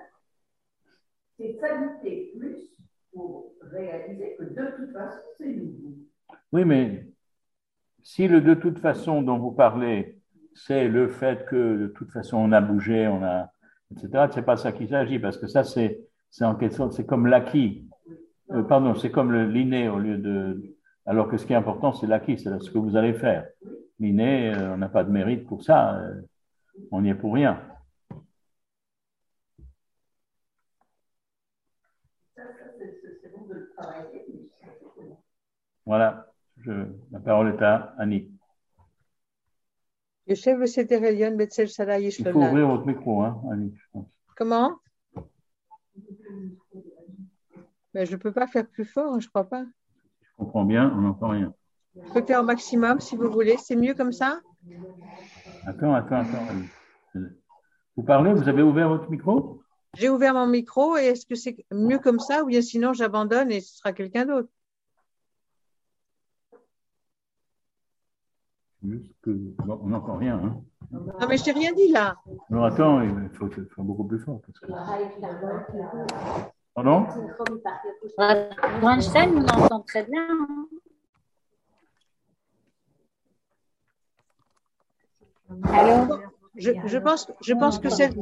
qualité plus pour réaliser que de toute façon, c'est nouveau. Oui, mais si le de toute façon dont vous parlez, c'est le fait que de toute façon on a bougé, on a, et cetera, c'est pas ça qu'il s'agit, parce que ça, c'est, c'est en quelque sorte, c'est comme l'acquis. Euh, pardon, c'est comme le l'inné au lieu de. Alors que ce qui est important, c'est l'acquis, c'est ce que vous allez faire. L'inné, euh, on n'a pas de mérite pour ça, euh, on n'y est pour rien. Voilà, je, la parole est à Annie. Il faut ouvrir votre micro, hein, Annie, je pense. Comment? Mais je ne peux pas faire plus fort, je ne crois pas. Je comprends bien, on n'entend rien. Je peux faire au maximum si vous voulez. C'est mieux comme ça? Attends, attends, attends. Annie. Vous parlez, vous avez ouvert votre micro? J'ai ouvert mon micro et est-ce que c'est mieux comme ça ou bien sinon j'abandonne et ce sera quelqu'un d'autre? Juste que, bon, on n'entend rien. Hein. Non, mais je t'ai rien dit là. Alors attends, il faut faire beaucoup plus fort. Parce que... Pardon? Ravronstein, on entend très bien. Alors, je, je pense, je pense que c'est...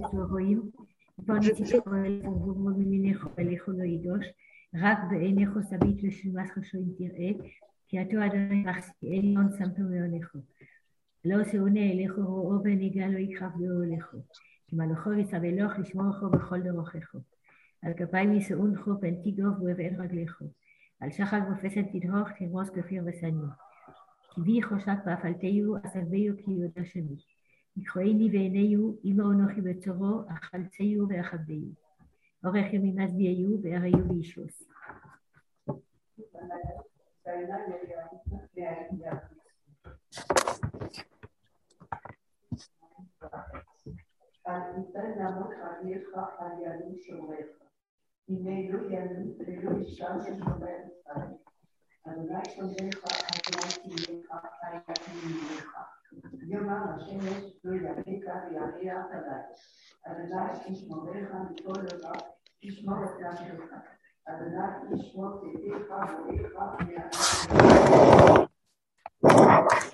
רק בעיניך סבית לשלמס חשוין תראה, כי אתו אדוני מחסי עליון שמתו מעונך. לא שאונה אליך רואו וניגע לא יכחף באוהלך. כי מלאכו יסבלוך לשמורך בכל דרכך. על כפיים יישאונך פן תיגוף ואבן רגליך. על שחל ופסל תדהוך תרמוס כפיר ושניא. כי בי חושק ואפלתיו אסביו כי יהודה שמי. יקחויני בעיניו אמו אנוכי בצורו אכלציו ואכבדיו. אורך ימים מצביעיו והריו בישוס. על ניתן לעמוד חייך על ימים שומריך. הנה לא ימים ולא ישם ששומר ישראל. אדוני שומריך, אדוני תהיך, חייך תהיך. יאמר השמש לא יביך ויריח עליי. אדוני ישמורך מכל דבר, ישמור את נפשך. אדוני ישמור צאתך ואיך ויענך.